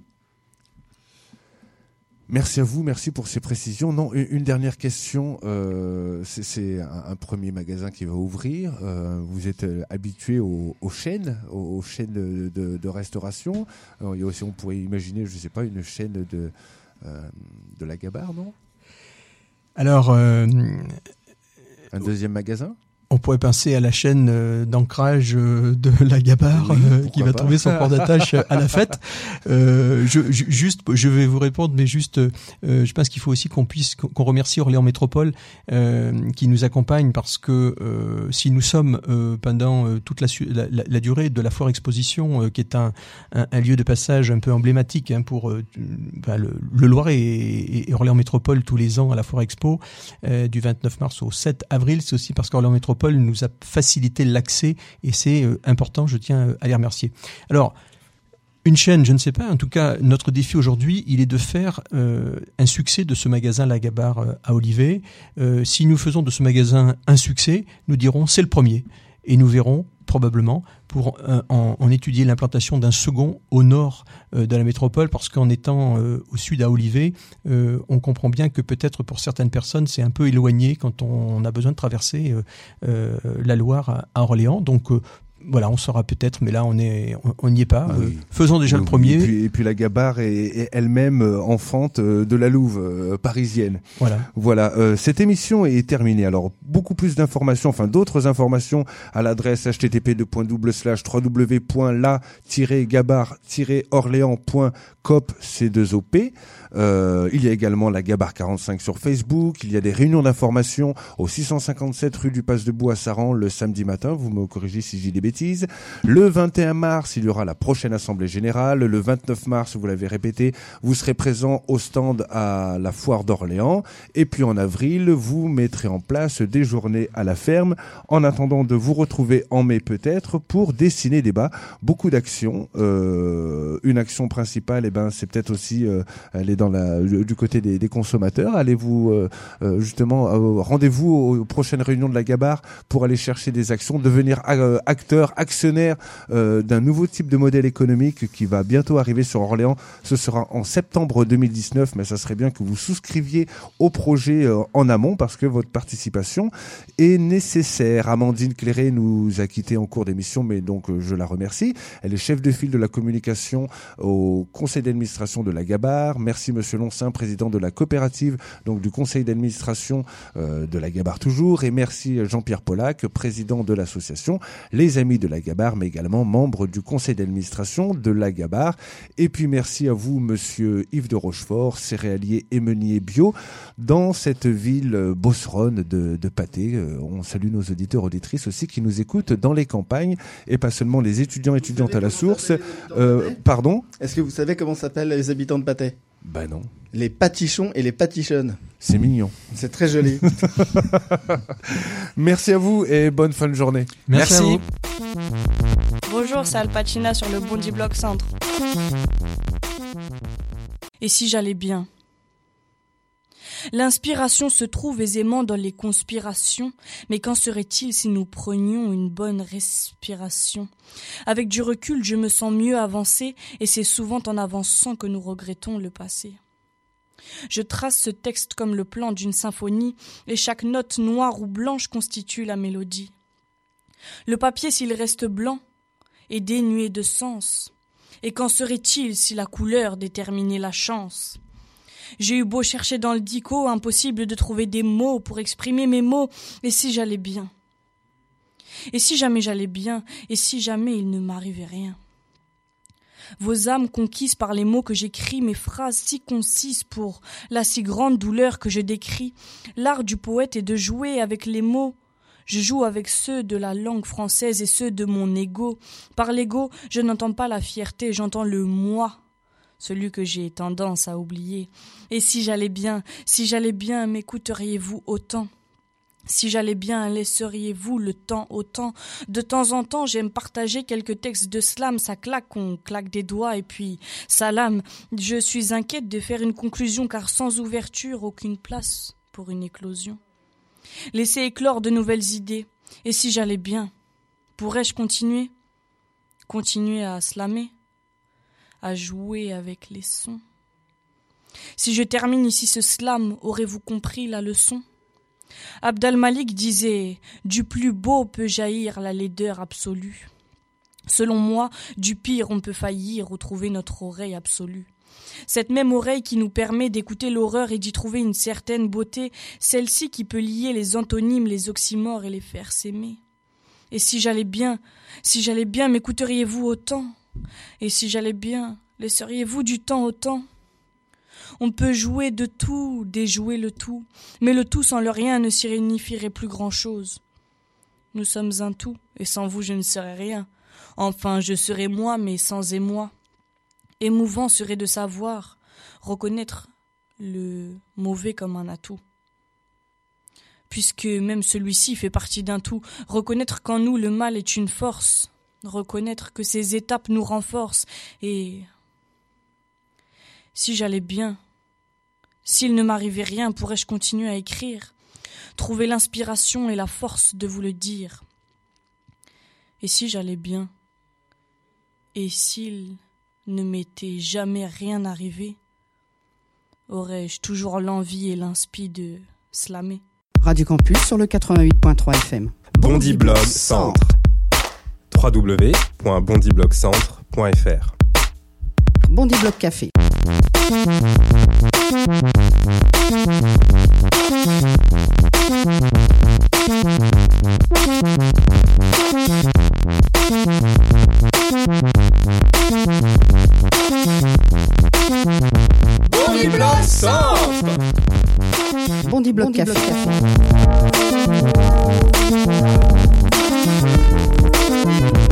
Speaker 3: Merci à vous, merci pour ces précisions. Non, une dernière question. C'est un premier magasin qui va ouvrir. Vous êtes habitué aux chaînes, aux chaînes de restauration. Alors, il y a aussi, on pourrait imaginer, je ne sais pas, une chaîne de la Gabar, non ?
Speaker 4: Alors,
Speaker 3: un deuxième magasin ?
Speaker 4: On pourrait penser à la chaîne d'ancrage de la Gabar qui va trouver son port d'attache à la fête. Je vais vous répondre, mais juste, je pense qu'il faut aussi qu'on remercie Orléans Métropole qui nous accompagne parce que si nous sommes pendant toute la durée de la foire exposition, qui est un lieu de passage un peu emblématique pour le Loiret et Orléans Métropole tous les ans à la foire expo du 29 mars au 7 avril, c'est aussi parce qu'Orléans Métropole nous a facilité l'accès et c'est important, je tiens à les remercier. Alors, une chaîne, je ne sais pas, en tout cas, notre défi aujourd'hui, il est de faire un succès de ce magasin La Gabar à Olivet. Si nous faisons de ce magasin un succès, nous dirons c'est le premier et nous verrons probablement pour en étudier l'implantation d'un second au nord de la métropole, parce qu'en étant au sud à Olivet, on comprend bien que peut-être pour certaines personnes c'est un peu éloigné quand on a besoin de traverser la Loire à Orléans. Donc voilà, on saura peut-être, mais là on n'y est pas. Oui. Faisons déjà le premier.
Speaker 3: Et puis la Gabar est elle-même enfante de la Louve parisienne. Voilà. Cette émission est terminée. Alors beaucoup plus d'informations, d'autres informations à l'adresse http://www.la-gabar-orléans.coop C2OP. Il y a également la Gabar 45 sur Facebook. Il y a des réunions d'information au 657 rue du Passe-Debout à Saran le samedi matin. Vous me corrigez si j'ai des bêtises. bêtises. Le 21 mars, il y aura la prochaine Assemblée Générale. Le 29 mars, vous l'avez répété, vous serez présent au stand à la Foire d'Orléans. Et puis en avril, vous mettrez en place des journées à la ferme en attendant de vous retrouver en mai peut-être pour des ciné-débats. Beaucoup d'actions. Une action principale, c'est peut-être aussi elle est du côté des consommateurs. Allez-vous justement rendez-vous aux prochaines réunions de la Gabar pour aller chercher des actions, devenir actionnaire d'un nouveau type de modèle économique qui va bientôt arriver sur Orléans. Ce sera en septembre 2019, mais ça serait bien que vous souscriviez au projet en amont parce que votre participation est nécessaire. Amandine Cléré nous a quittés en cours d'émission, mais donc je la remercie. Elle est chef de file de la communication au conseil d'administration de la Gabar. Merci Monsieur Lonsin, président de la coopérative, donc du conseil d'administration de la Gabar toujours. Et merci Jean-Pierre Pollack, président de l'association Les Amis de la Gabar, mais également membre du conseil d'administration de la Gabar. Et puis merci à vous Monsieur Yves de Rochefort, céréalier et meunier bio dans cette ville bosseronne de Pâté. On salue nos auditeurs, auditrices aussi qui nous écoutent dans les campagnes et pas seulement les étudiantes à la source. Pardon ?
Speaker 5: Est-ce que vous savez comment s'appellent les habitants de Pâté ?
Speaker 3: Ben non.
Speaker 5: Les pâtichons et les pâtichonnes.
Speaker 3: C'est mignon.
Speaker 5: C'est très joli.
Speaker 3: Merci à vous et bonne fin de journée.
Speaker 4: Merci. À vous.
Speaker 8: Bonjour, c'est Alpacina sur le Bondy Bloc Centre. Et si j'allais bien ? L'inspiration se trouve aisément dans les conspirations, mais qu'en serait-il si nous prenions une bonne respiration ? Avec du recul, je me sens mieux avancer, et c'est souvent en avançant que nous regrettons le passé. Je trace ce texte comme le plan d'une symphonie, et chaque note noire ou blanche constitue la mélodie. Le papier, s'il reste blanc, est dénué de sens, et qu'en serait-il si la couleur déterminait la chance ? J'ai eu beau chercher dans le dico, impossible de trouver des mots pour exprimer mes mots. Et si j'allais bien ? Et si jamais j'allais bien ? Et si jamais il ne m'arrivait rien ? Vos âmes conquises par les mots que j'écris, mes phrases si concises pour la si grande douleur que je décris. L'art du poète est de jouer avec les mots. Je joue avec ceux de la langue française et ceux de mon ego. Par l'ego, je n'entends pas la fierté, j'entends le moi. Celui que j'ai tendance à oublier. Et si j'allais bien, m'écouteriez-vous autant ? Si j'allais bien, laisseriez-vous le temps autant ? De temps en temps, j'aime partager quelques textes de slam, ça claque, on claque des doigts et puis salam. Je suis inquiète de faire une conclusion car sans ouverture, aucune place pour une éclosion. Laissez éclore de nouvelles idées. Et si j'allais bien, pourrais-je continuer ? Continuer à slammer ? À jouer avec les sons. Si je termine ici ce slam, aurez-vous compris la leçon ? Abd al-Malik disait « Du plus beau peut jaillir la laideur absolue ». Selon moi, du pire on peut faillir ou trouver notre oreille absolue. Cette même oreille qui nous permet d'écouter l'horreur et d'y trouver une certaine beauté, celle-ci qui peut lier les antonymes, les oxymores et les faire s'aimer. Et si j'allais bien, m'écouteriez-vous autant ? Et si j'allais bien, laisseriez-vous du temps autant ? On peut jouer de tout, déjouer le tout, mais le tout sans le rien ne signifierait plus grand-chose. Nous sommes un tout, et sans vous je ne serais rien. Enfin, je serais moi, mais sans émoi. Émouvant serait de savoir, reconnaître le mauvais comme un atout. Puisque même celui-ci fait partie d'un tout, reconnaître qu'en nous le mal est une force. Reconnaître que ces étapes nous renforcent et si j'allais bien, s'il ne m'arrivait rien, pourrais-je continuer à écrire, trouver l'inspiration et la force de vous le dire. Et si j'allais bien, et s'il ne m'était jamais rien arrivé, aurais-je toujours l'envie et l'inspi de slammer.
Speaker 1: Radio Campus sur le 88.3 FM.
Speaker 2: Bondy Blog Centre. www.bondyblogcentre.fr.
Speaker 1: Bondy Bloc Café.
Speaker 2: Bondy Blog Centre.
Speaker 1: Bondy Bloc Café.
Speaker 2: Café.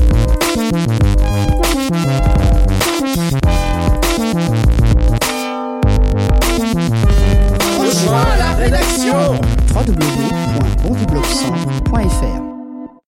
Speaker 1: www.bondiblogscentre.fr.